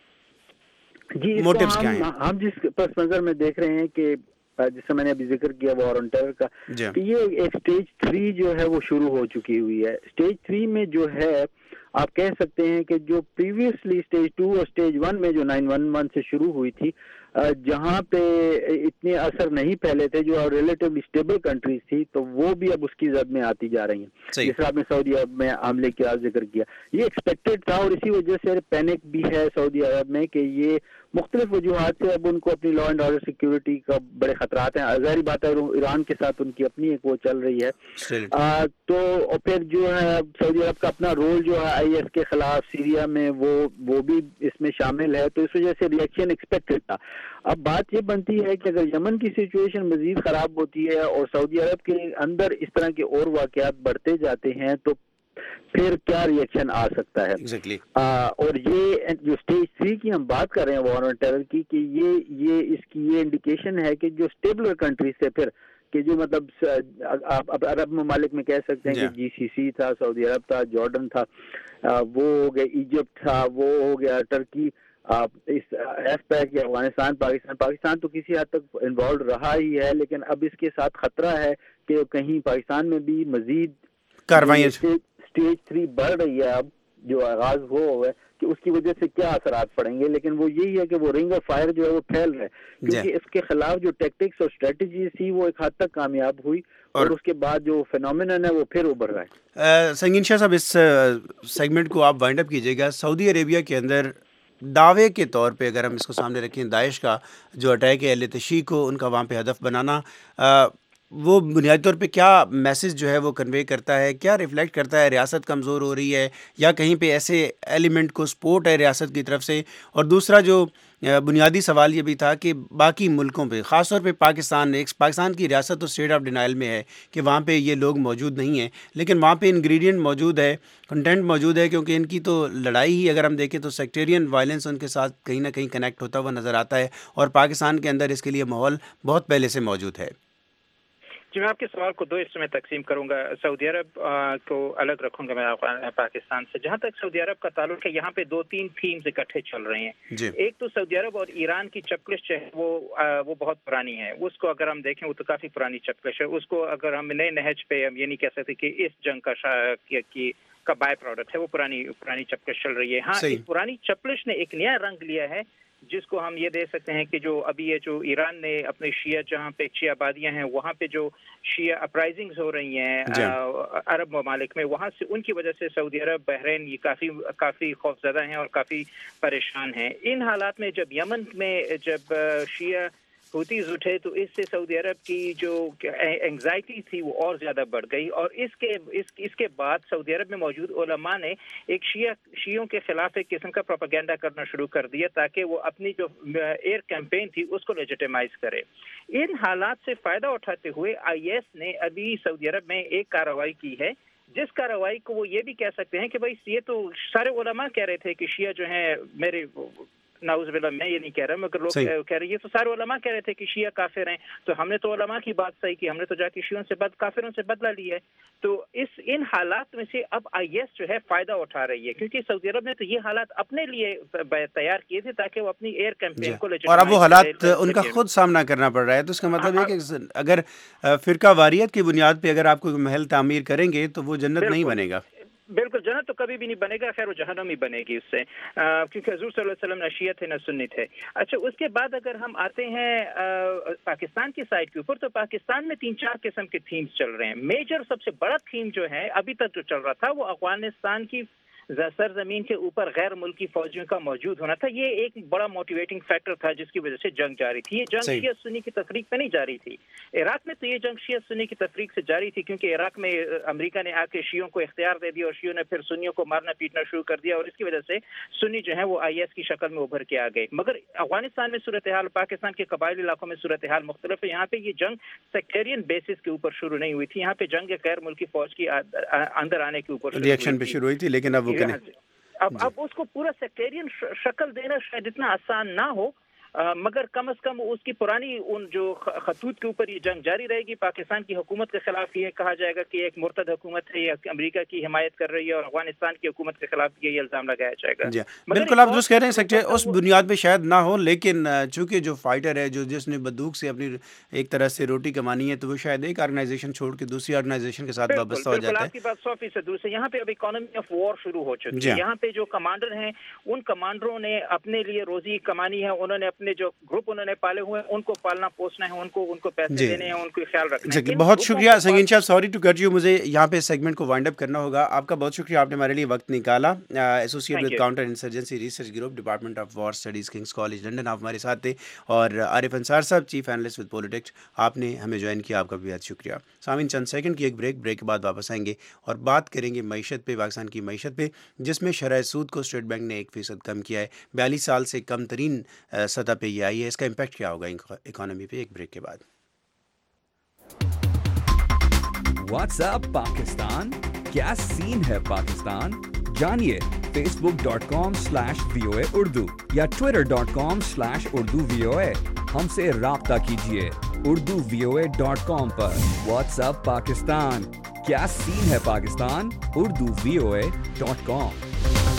Speaker 9: जी, मोटिव्स क्या हैं? हम जिस पस मंजर में देख रहे हैं कि जिससे मैंने अभी जिक्र किया वॉर ऑन टेरर का, कि ये एक स्टेज 3 जो है वो शुरू हो चुकी हुई है। स्टेज 3 में जो है आप कह सकते हैं कि जो प्रीवियसली स्टेज 2 और स्टेज 1 में जो 911 से शुरू हुई थी, जहाँ पे इतने असर नहीं फैले थे, जो रिलेटिवली स्टेबल कंट्रीज थी, तो वो भी अब उसकी जद में आती जा रही हैं। जिस आपने सऊदी अरब में हमले की जिक्र किया, ये एक्सपेक्टेड था और इसी वजह से पैनिक भी है सऊदी अरब में कि ये मुख्तलिफ वजूहात से अब उनको अपनी लॉ एंड ऑर्डर सिक्योरिटी का बड़े खतरात हैं। ज़ाहिर बात है ईरान के साथ उनकी अपनी एक वो चल रही है, तो और फिर जो है सऊदी अरब का अपना रोल जो है IS के खिलाफ सीरिया में वो भी इसमें शामिल है, तो इस वजह से रिएक्शन एक्सपेक्टेड था। अब बात ये बनती है कि अगर यमन की सिचुएशन मजीद खराब होती है और सऊदी अरब के अंदर इस तरह के और वाकयात बढ़ते जाते हैं तो फिर क्या रिएक्शन आ सकता है। और ये जो स्टेज 3 की हम बात कर रहे हैं वॉर ऑन टेरर की, कि ये इसकी ये इंडिकेशन है कि जो स्टेबलर कंट्रीज थे फिर कि जो मतलब आप अरब ममालिक में कह सकते हैं कि GCC था, सऊदी अरब था, जॉर्डन था, वो हो गया इजिप्ट था, वो हो गया टर्की, इस एस्पेक्ट या पाकिस्तान तो किसी हद तक इन्वॉल्व रहा ही है, लेकिन अब इसके साथ खतरा है कि कहीं पाकिस्तान में भी मजीद कार्रवाई स्टेज 3 बढ़ रही है अब जो आगाज हुआ है कि उसकी वजह से क्या असरात पड़ेंगे। लेकिन वो यही है कि वो रिंग ऑफ फायर जो है वो फैल रहा है, क्योंकि इसके खिलाफ जो टैक्टिक्स और स्ट्रेटजी थी वो एक हद तक कामयाब हुई और उसके बाद जो फिनोमिनन है वो फिर उभर रहा है।
Speaker 1: संगीन शाह साहब, इस सेगमेंट को आप वाइंड अप कीजिएगा। सऊदी अरेबिया के अंदर दावे के तौर पे अगर हम इसको सामने रखें, दाइश का जो अटैक है अहले तशी को उनका वहाँ पे हदफ बनाना, वो बुनियादी तौर पे क्या मैसेज जो है वो कन्वे करता है, क्या रिफ्लेक्ट करता है? रियासत कमज़ोर हो रही है या कहीं पे ऐसे एलिमेंट को सपोर्ट है रियासत की तरफ से? और दूसरा जो बुनियादी सवाल ये भी था कि बाकी मुल्कों पे, ख़ास तौर पे पाकिस्तान की रियासत तो स्टेट ऑफ डिनाइल में है कि वहाँ पे ये लोग मौजूद नहीं हैं, लेकिन वहाँ पे इंग्रेडिएंट मौजूद है, कंटेंट मौजूद है, क्योंकि इनकी तो लड़ाई ही अगर हम देखें तो सेक्टेरियन वायलेंस उनके साथ कहीं ना कहीं कनेक्ट होता हुआ नज़र आता है और पाकिस्तान के अंदर इसके लिए माहौल बहुत पहले से मौजूद है।
Speaker 8: जी, मैं आपके सवाल को 2 हिस्सों में तकसीम करूंगा। सऊदी अरब को अलग रखूंगा मैं पाकिस्तान से। जहां तक सऊदी अरब का ताल्लुक है, यहाँ पे 2-3 थीम्स इकट्ठे चल रहे हैं। एक तो सऊदी अरब और ईरान की चपलिश है वो बहुत पुरानी है। उसको अगर हम देखें वो तो काफी पुरानी चपलिश है। उसको अगर हम नए नहज पे हम ये नहीं कह सकते कि इस जंग का बाय प्रोडक्ट है, वो पुरानी चपलिश चल रही है। हाँ, इस पुरानी चपलिश ने एक नया रंग लिया है जिसको हम ये दे सकते हैं कि जो अभी ये जो ईरान ने अपने शिया, जहाँ पे शिया आबादियाँ हैं, वहाँ पे जो शिया अपराइजिंग्स हो रही हैं अरब ममालिक में, वहाँ से उनकी वजह से सऊदी अरब, बहरीन ये काफ़ी खौफज़दा हैं और काफ़ी परेशान हैं। इन हालात में जब यमन में जब शिया हुतीज उठे तो इससे सऊदी अरब की जो एंग्जाइटी थी वो और ज़्यादा बढ़ गई, और इसके बाद सऊदी अरब में मौजूद उलमा ने एक शियों के खिलाफ एक किस्म का प्रोपेगेंडा करना शुरू कर दिया ताकि वो अपनी जो एयर कैंपेन थी उसको लेजिटिमाइज करे। इन हालात से फ़ायदा उठाते हुए IS ने अभी सऊदी अरब में एक कार्रवाई की है, जिस कार्रवाई को वो ये भी कह सकते हैं कि भाई ये तो सारे उलमा कह रहे थे कि शिया जो हैं, मेरे नाउज़ुबिल्लाह मैं ये नहीं कह रहा, मगर लोग कह रहे हैं, ये तो सारे उलमा कह रहे थे कि शिया काफिर हैं, तो हमने तो उलमा की बात सही की, हमने तो जाके शियों से काफिरों से बदला लिया है। तो इन हालात में से अब IS जो है फायदा उठा रही है, क्योंकि सऊदी अरब ने तो ये हालात अपने लिए तैयार किए थे ताकि वो अपनी एयर कैंपेन को ले,
Speaker 1: और अब वो हालात उनका खुद सामना करना पड़ रहा है। तो इसका मतलब है कि अगर फिरका वारियत की बुनियाद पे अगर आप कोई महल तामीर करेंगे तो वो जन्नत नहीं बनेगा।
Speaker 8: बिल्कुल, जन्नत तो कभी भी नहीं बनेगा, खैर वो जहन्नम ही बनेगी उससे, क्योंकि हुजूर सल्लल्लाहु अलैहि वसल्लम न शिया थे न सुन्नी थे। अच्छा, उसके बाद अगर हम आते हैं पाकिस्तान की साइड के ऊपर, तो पाकिस्तान में 3-4 किस्म के थीम्स चल रहे हैं। मेजर सबसे बड़ा थीम जो है अभी तक जो चल रहा था वो अफगानिस्तान की सरजमीन के ऊपर गैर मुल्की फौजियों का मौजूद होना था। ये एक बड़ा मोटिवेटिंग फैक्टर था जिसकी वजह से जंग जारी थी। ये जंग शिया सुन्नी की तफरीक पे नहीं जारी थी। इराक में तो ये जंग शिया सुन्नी की तफरीक से जारी थी, क्योंकि इराक में अमेरिका ने आके शियों को इख्तियार दे दिया और शियों ने फिर सुन्नियों को मारना पीटना शुरू कर दिया, और इसकी वजह से सुन्नी जो है वो IS की शक्ल में उभर के आ गए। मगर अफगानिस्तान में सूरत हाल, पाकिस्तान के कबायली इलाकों में सूरत हाल मुख्तलिफ है। यहाँ पे ये जंग सेक्टेरियन बेसिस के ऊपर शुरू नहीं हुई थी, यहाँ पे जंग गैर मुल्की फौज की अंदर आने के ऊपर
Speaker 1: रिएक्शन पे शुरू हुई थी, लेकिन
Speaker 8: अब उसको पूरा सेक्टेरियन शक्ल देना शायद इतना आसान ना हो, मगर कम से कम उसकी पुरानी उन जो खतूत के ऊपर ये जंग जारी रहेगी। पाकिस्तान की हुकूमत के खिलाफ ये कहा जाएगा कि एक मुर्तद हुकूमत है, ये अमेरिका की हिमायत कर रही है, और अफगानिस्तान की हुकूमत के खिलाफ ये इल्ज़ाम लगाया जाएगा।
Speaker 1: बिल्कुल, आप जो कह रहे हैं सेक्टर उस बुनियाद पे शायद ना हो, लेकिन चूंकि जो फाइटर है, जो जिसने बंदूक से अपनी एक तरह से रोटी कमानी है, तो वो शायद एक ऑर्गेनाइजेशन छोड़ के दूसरी ऑर्गेनाइजेशन के साथ वाबस्ता हो जाता है।
Speaker 8: आपकी बात 100% दूर से। यहाँ पे अब इकोनॉमी ऑफ वॉर शुरू हो चुकी है। यहाँ पे जो कमांडर हैं, उन कमांडरों ने अपने लिए रोजी कमानी है, उन्होंने अपने जो ग्रुप उन्होंने पाले हुए हैं उनको पालना पोसना है, उनको पैसे देने हैं, उनको ख्याल रखना है।
Speaker 1: बहुत शुक्रिया संगीन साहब, सॉरी टू कट यू, मुझे यहाँ पे सेगमेंट को वाइंड अप करना होगा। आपका बहुत शुक्रिया, आपने हमारे लिए वक्त निकाला। Associate with counter insurgency research group, department of war studies, King's College London, आप हमारे साथ थे। और आरिफ अंसार साहब, चीफ एनालिस्ट विद पॉलिटिक्स, आपने हमें ज्वाइन किया, आपका भी बहुत शुक्रिया। सामीन, चंद सेकंड की एक ब्रेक के बाद वापस आएंगे और बात करेंगे मईशत पे, पाकिस्तान की मईशत पे, जिसमें शरह सूद को स्टेट बैंक ने 1% कम किया है। 42 साल से कम तरीन सतह पे ये आई है। इसका इम्पैक्ट क्या होगा इकोनॉमी पे, एक ब्रेक के बाद।
Speaker 10: व्हाट्सएप पाकिस्तान, क्या सीन है पाकिस्तान? जानिए facebook.com/VOA Urdu या twitter.com/Urdu VOA। हमसे राब्ता कीजिए urduvoa.com पर। व्हाट्सएप पाकिस्तान, क्या सीन है पाकिस्तान? urduvoa.com।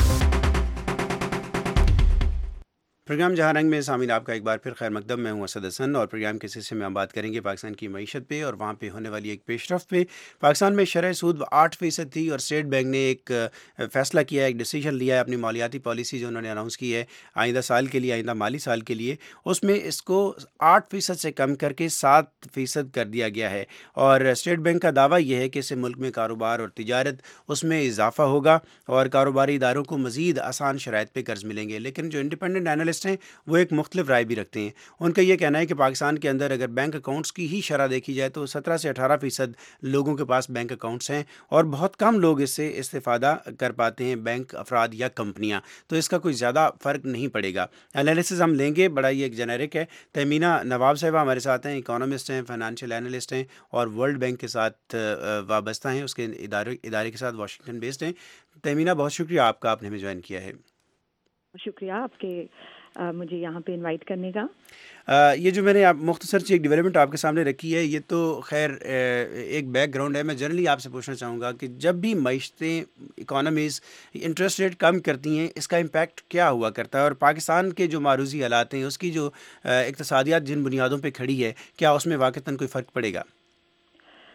Speaker 1: प्रोग्राम जहाँ रंग में सामीन आपका एक बार फिर खैर मकदम। मैं हूँ असद हसन और प्रोग्राम के सिलसिले में हम बात करेंगे पाकिस्तान की मईशत पे और वहाँ पे होने वाली एक पेशरफ पे। पाकिस्तान में शरह सूद 8% थी और स्टेट बैंक ने एक फ़ैसला किया है, एक डिसीजन लिया है अपनी मालियाती पॉलिसी जो उन्होंने अनाउंस की है आइंदा साल के लिए, आइंदा माली साल के लिए। उसमें इसको 8% से कम करके 7% कर दिया गया है और स्टेट बैंक का दावा यह है कि इससे मुल्क में कारोबार और तिजारत उसमें इजाफा होगा और कारोबारी इदारों को मज़ीद आसान शराइत पे कर्ज मिलेंगे। लेकिन जो इंडिपेंडेंट एनालिस्ट हैं वो एक मुख्तलिफ राय भी रखते हैं। उनका ये कहना है कि पाकिस्तान के अंदर अगर बैंक अकाउंट्स की ही शरह देखी जाए तो 17 से 18% लोगों के पास बैंक अकाउंट्स हैं और बहुत कम लोग इससे इस्तेफ़ादा कर पाते हैं, बैंक अफराद या कंपनियां। तो इसका कोई ज़्यादा फ़र्क नहीं पड़ेगा। एनालिसिस हम लेंगे, बड़ा ये एक जेनेरिक है। तहमीना नवाब साहिबा हमारे साथ हैं, इकोनॉमिस्ट हैं, फाइनेंशियल एनालिस्ट हैं और वर्ल्ड बैंक के साथ वाबस्ता हैं, उसके इदारे के साथ वाशिंगटन बेस्ड हैं। तहमीना, बहुत शुक्रिया आपका, आपने हमें ज्वाइन किया है।
Speaker 11: शुक्रिया आपके मुझे यहाँ पे इनवाइट करने का।
Speaker 1: ये जो मैंने मुख्तसर सी एक डेवलपमेंट आपके सामने रखी है, ये तो खैर एक बैकग्राउंड है। मैं जनरली आपसे पूछना चाहूँगा कि जब भी मईशतें, इकोनॉमीज़ इंटरेस्ट रेट कम करती हैं, इसका इम्पैक्ट क्या हुआ करता है और पाकिस्तान के जो मारूजी हालात हैं उसकी जो इक़्तिसादियात जिन बुनियादों पर खड़ी है, क्या उसमें वाक़तन कोई फ़र्क पड़ेगा?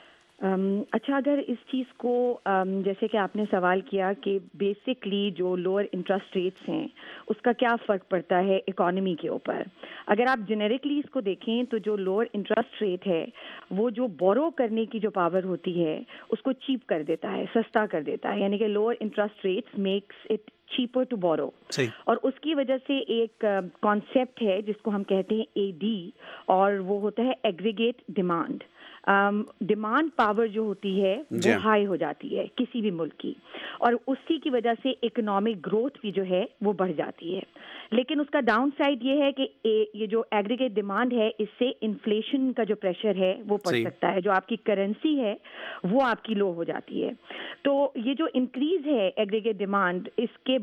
Speaker 11: अच्छा, अगर इस चीज़ को जैसे कि आपने सवाल किया कि बेसिकली जो लोअर इंटरेस्ट रेट्स हैं उसका क्या फ़र्क पड़ता है इकोनॉमी के ऊपर, अगर आप जेनेरिकली इसको देखें तो जो लोअर इंटरेस्ट रेट है वो जो बोरो करने की जो पावर होती है उसको चीप कर देता है, सस्ता कर देता है, यानी कि lower interest rates makes it cheaper to borrow. और उसकी वजह से एक कॉन्सेप्ट है जिसको हम कहते हैं एडी, और वो होता है एग्रीगेट डिमांड। डिमांड पावर जो होती है वो हाई हो जाती है किसी भी मुल्क की, और उसी की वजह से इकोनॉमिक ग्रोथ भी जो है वो बढ़ जाती है। लेकिन उसका डाउन साइड ये है कि ये जो एग्रीगेट डिमांड है इससे इन्फ्लेशन का जो प्रेशर है वो पड़ सकता है, जो आपकी करेंसी है वो आपकी लो हो जाती है। तो ये जो इंक्रीज है एग्रीगेट डिमांड, इसके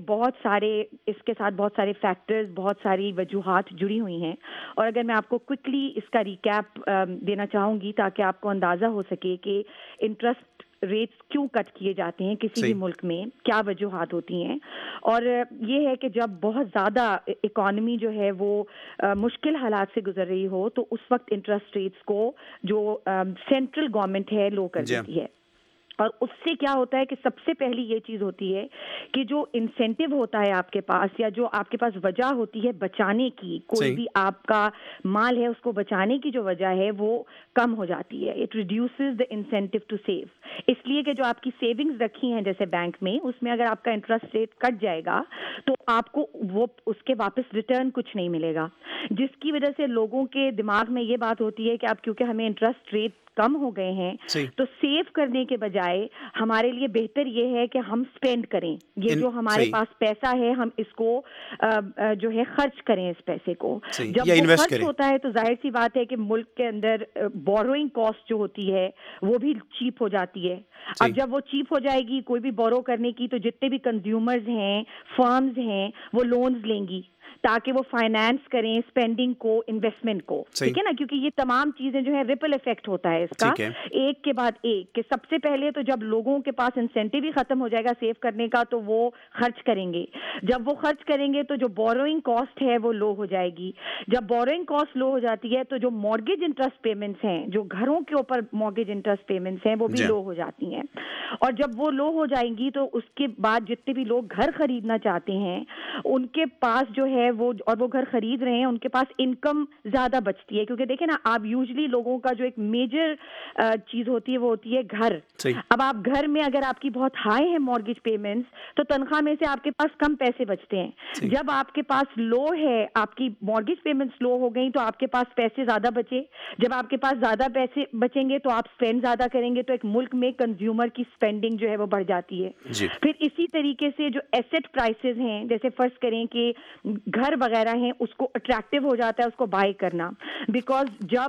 Speaker 11: साथ बहुत सारे फैक्टर्स, बहुत सारी वजूहात जुड़ी हुई हैं। और अगर मैं आपको क्विकली इसका रिकैप देना चाहूँगी ताकि आपको अंदाज़ा हो सके कि इंटरेस्ट रेट्स क्यों कट किए जाते हैं किसी भी मुल्क में, क्या वजूहात होती हैं। और ये है कि जब बहुत ज़्यादा इकॉनमी जो है वो मुश्किल हालात से गुजर रही हो तो उस वक्त इंटरेस्ट रेट्स को जो सेंट्रल गवर्नमेंट है लो कर देती है। और उससे क्या होता है कि सबसे पहली ये चीज़ होती है कि जो इंसेंटिव होता है आपके पास, या जो आपके पास वजह होती है बचाने की, कोई भी आपका माल है उसको बचाने की जो वजह है वो कम हो जाती है। It reduces the incentive to save, इसलिए कि जो आपकी सेविंग्स रखी हैं जैसे बैंक में, उसमें अगर आपका इंटरेस्ट रेट कट जाएगा तो आपको वो उसके वापस रिटर्न कुछ नहीं मिलेगा, जिसकी वजह से लोगों के दिमाग में ये बात होती है कि अब क्योंकि हमें इंटरेस्ट रेट कम हो गए हैं तो सेव करने के बजाय हमारे लिए बेहतर ये है कि हम स्पेंड करें, ये जो हमारे पास पैसा है हम इसको जो है खर्च करें इस पैसे को। जब वो खर्च होता है तो जाहिर सी बात है कि मुल्क के अंदर बोरोइंग कॉस्ट जो होती है वो भी चीप हो जाती है। अब जब वो चीप हो जाएगी कोई भी बोरो करने की, तो जितने भी कंज्यूमर्स हैं, फर्म्स हैं, वो लोन्स लेंगी ताकि वो फाइनेंस करें स्पेंडिंग को, इन्वेस्टमेंट को, ठीक है ना, क्योंकि ये तमाम चीजें जो है रिपल इफेक्ट होता है इसका एक के बाद एक। कि सबसे पहले तो जब लोगों के पास इंसेंटिव ही खत्म हो जाएगा सेव करने का तो वो खर्च करेंगे, जब वो खर्च करेंगे तो जो बोरोइंग कॉस्ट है वो लो हो जाएगी, जब बोरोइंग कॉस्ट लो हो जाती है तो जो मॉर्गेज इंटरेस्ट पेमेंट्स हैं, जो घरों के ऊपर मॉर्गेज इंटरेस्ट पेमेंट्स हैं वो भी लो हो जाती हैं। और जब वो लो हो जाएंगी तो उसके बाद जितने भी लोग घर खरीदना चाहते हैं उनके पास जो है वो घर खरीद रहे हैं, उनके पास इनकम ज्यादा बचती है। क्योंकि देखें ना, आप यूजुअली लोगों का जो एक मेजर चीज होती है वो होती है घर। अब आप घर में अगर आपकी बहुत हाई है मॉर्गेज पेमेंट्स तो तनख्वाह में से आपके पास कम पैसे बचते हैं। जब आपके पास लो है, आपकी मॉर्गेज पेमेंट्स लो हो गई तो आपके पास पैसे ज्यादा बचे, जब आपके पास ज्यादा पैसे बचेंगे तो आप स्पेंड ज्यादा करेंगे, तो एक मुल्क में कंज्यूमर की स्पेंडिंग जो है वो बढ़ जाती है। फिर इसी तरीके से जो एसेट प्राइसेस हैं, जैसे फर्ज करें कि घर वगैरह हैं, उसको अट्रैक्टिव हो जाता है उसको बाय करना, बिकॉज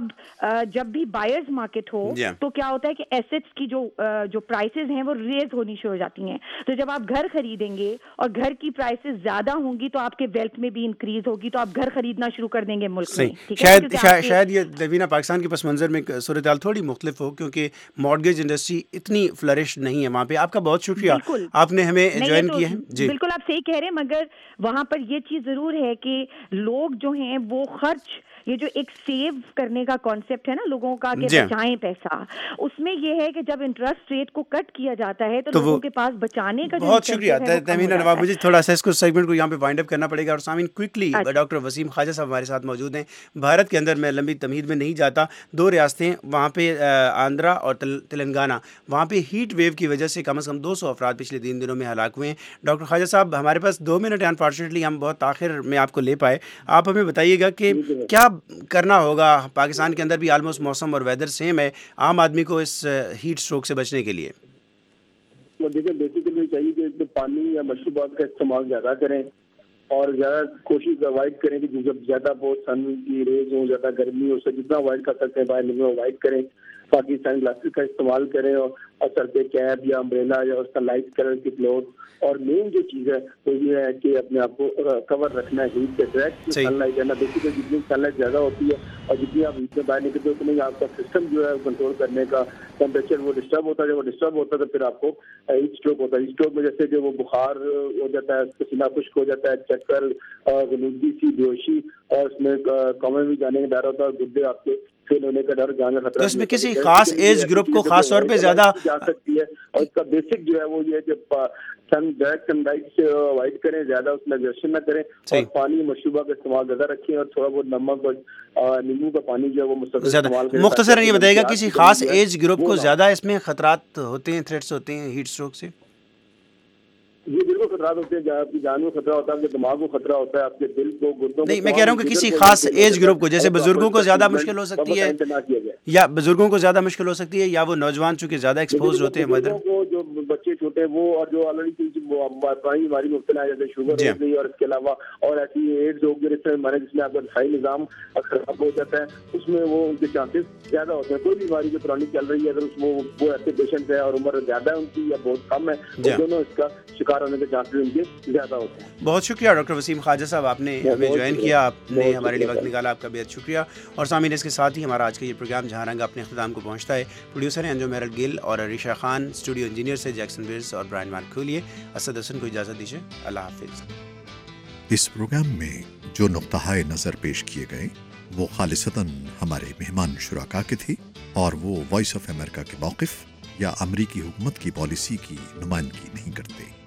Speaker 11: जब भी बायर्स मार्केट हो तो क्या होता है कि एसेट्स की जो प्राइसेस हैं वो रेज होनी शुरू हो जाती हैं। तो जब आप घर खरीदेंगे और घर की प्राइसेस ज्यादा होंगी तो आपके वेल्थ में भी इंक्रीज होगी, तो आप घर खरीदना शुरू कर देंगे मुल्क में।
Speaker 1: शायद ये दवीना पाकिस्तान के पस मंजर में सूरत हाल थोड़ी मुख्तलिफ हो, क्योंकि मॉर्गेज इंडस्ट्री इतनी फ्लरिश नहीं है वहाँ पे। आपका बहुत शुक्रिया, आपने हमें ज्वाइन किया है। जी
Speaker 11: बिल्कुल, आप सही कह रहे हैं, मगर वहाँ पर ये चीज जरूर है कि लोग जो हैं वो खर्च, ये जो एक सेव करने का कॉन्सेप्ट है ना लोगों का कि बचाएं पैसा, उसमें ये है कि जब इंटरेस्ट रेट को कट किया जाता है तो लोगों के पास बचाने का
Speaker 1: बहुत शुक्रिया तमीना नवाब। मुझे थोड़ा सा इसको सेगमेंट को यहाँ पे वाइंड अप करना पड़ेगा। और सामीन क्विकली डॉक्टर वसीम ख्वाजा साहब हमारे साथ मौजूद हैं। भारत के अंदर मैं लंबी तमहीद में नहीं जाता, 2 रियासतें वहाँ पे आंध्रा और तेलंगाना, वहाँ पे हीट वेव की वजह से कम 200 अफराद पिछले 3 दिनों में हलाक हुए हैं। डॉक्टर ख्वाजा साहब, हमारे पास 2 मिनट है, अनफॉर्चुनेटली हम बहुत आखिर में आपको ले पाए। आप हमें बताइएगा कि क्या करना होगा, पाकिस्तान के अंदर भी ऑलमोस्ट मौसम और वेदर सेम है, आम आदमी को इस हीट स्ट्रोक से बचने के लिए?
Speaker 2: देखिए, बेसिकली चाहिए कि पानी या मशरूबात का इस्तेमाल ज़्यादा करें और ज़्यादा कोशिश अवॉइड करें कि जब ज़्यादा बहुत सन की रेज हो, ज़्यादा गर्मी हो, उससे जितना अवॉइड कर सकते हैं बाहर निकलना अवॉइड करें। बाकी सनग्लासेस का इस्तेमाल करें और सर पे कैप या अम्ब्रेला या उसका लाइट कलर की क्लोथ। और मेन जो चीज़ है वो ये है कि अपने आप को कवर रखना है हीट से। डायरेक्ट सनलाइट है ना, बेसिकली जितनी सनलाइट ज़्यादा होती है और जितनी आप हीट में बाहर निकलते हो तो नहीं, आपका सिस्टम जो है कंट्रोल करने का टेम्परेचर वो डिस्टर्ब होता है। जब वो डिस्टर्ब होता है तो फिर आपको हीट स्ट्रोक होता है। हीट स्ट्रोक में जैसे कि वो बुखार हो जाता है, पसीना खुश्क हो जाता है, चक्कर, गलूदगी सी, बेहोशी, और उसमें कॉमे भी जाने का डर होता है, गुर्दे आपके
Speaker 12: فیل ہونے کا ڈر، جان کا خطرہ.
Speaker 1: تو اس میں کسی خاص ایج گروپ کو خاص طور پہ زیادہ
Speaker 12: جا سکتی ہے، اور اس کا بیسک جو ہے وہ یہ ہے کہ ڈائریکٹ سن لائٹ سے اوائڈ کریں، زیادہ اس میں ایگزرشن نہ کریں، اور پانی مشروبہ کا استعمال زیادہ رکھیں، اور تھوڑا بہت نمک اور نیمبو کا پانی جو ہے وہ مستقل استعمال کریں.
Speaker 1: مختصراً یہ بتائیے گا کسی خاص ایج گروپ کو زیادہ اس میں خطرات ہوتے ہیں، تھریٹس ہوتے ہیں ہیٹ اسٹروک سے؟
Speaker 12: جی بالکل خطرات ہوتے ہیں، آپ کی جان کو خطرہ ہوتا ہے، آپ کے دماغ کو خطرہ ہوتا ہے، آپ کے دل کو، گردوں کو.
Speaker 1: نہیں، میں کہہ رہا ہوں کہ کسی خاص ایج گروپ کو، جیسے بزرگوں کو زیادہ مشکل ہو سکتی ہے، یا بزرگوں کو زیادہ مشکل ہو سکتی ہے، یا وہ نوجوان چونکہ زیادہ ایکسپوز ہوتے ہیں مدر
Speaker 12: کو، جو بچے چھوٹے ہیں وہ، اور جو آلریڈی پرانی بیماری میں مبتلا ہے جیسے شوگر ہو گئی، اور اس کے علاوہ اور ایسی ایڈز ہو گئی جس میں آپ کا دفاعی نظام خراب ہو جاتا ہے، اس میں وہ ان کے چانسز زیادہ ہوتے ہیں. کوئی بھی بیماری جو پرانی چل رہی ہے، اگر اس میں وہ ایسے پیشنٹ ہے اور عمر زیادہ ہے ان کی یا بہت کم ہے، دونوں اس کا شکار ہونے کے چانسز زیادہ ہوتے ہیں.
Speaker 1: بہت شکریہ ڈاکٹر وسیم خواجہ صاحب، آپ نے ہمیں جوائن کیا، آپ نے ہمارے لیے وقت نکالا، آپ کا بہت شکریہ. اور سامعین، اس کے ساتھ ہی ہمارا آج کا یہ پروگرام جہاں رنگ اپنے اختتام کو پہنچتا ہے. پروڈیوسر ہیں انجم میرل گل اور عریشہ خان، اسٹوڈیو انجینئر سے جیکسن ویلز اور برائن مارکولیے. اسد حسن کو اجازت دیجیے، اللہ حافظ.
Speaker 13: اس پروگرام میں جو نقطۂ نظر پیش کیے گئے وہ خالصتاً ہمارے مہمان شرکاء کے تھے، اور وہ وائس آف امریکہ کے موقف یا امریکی حکومت کی پالیسی کی نمائندگی نہیں کرتے.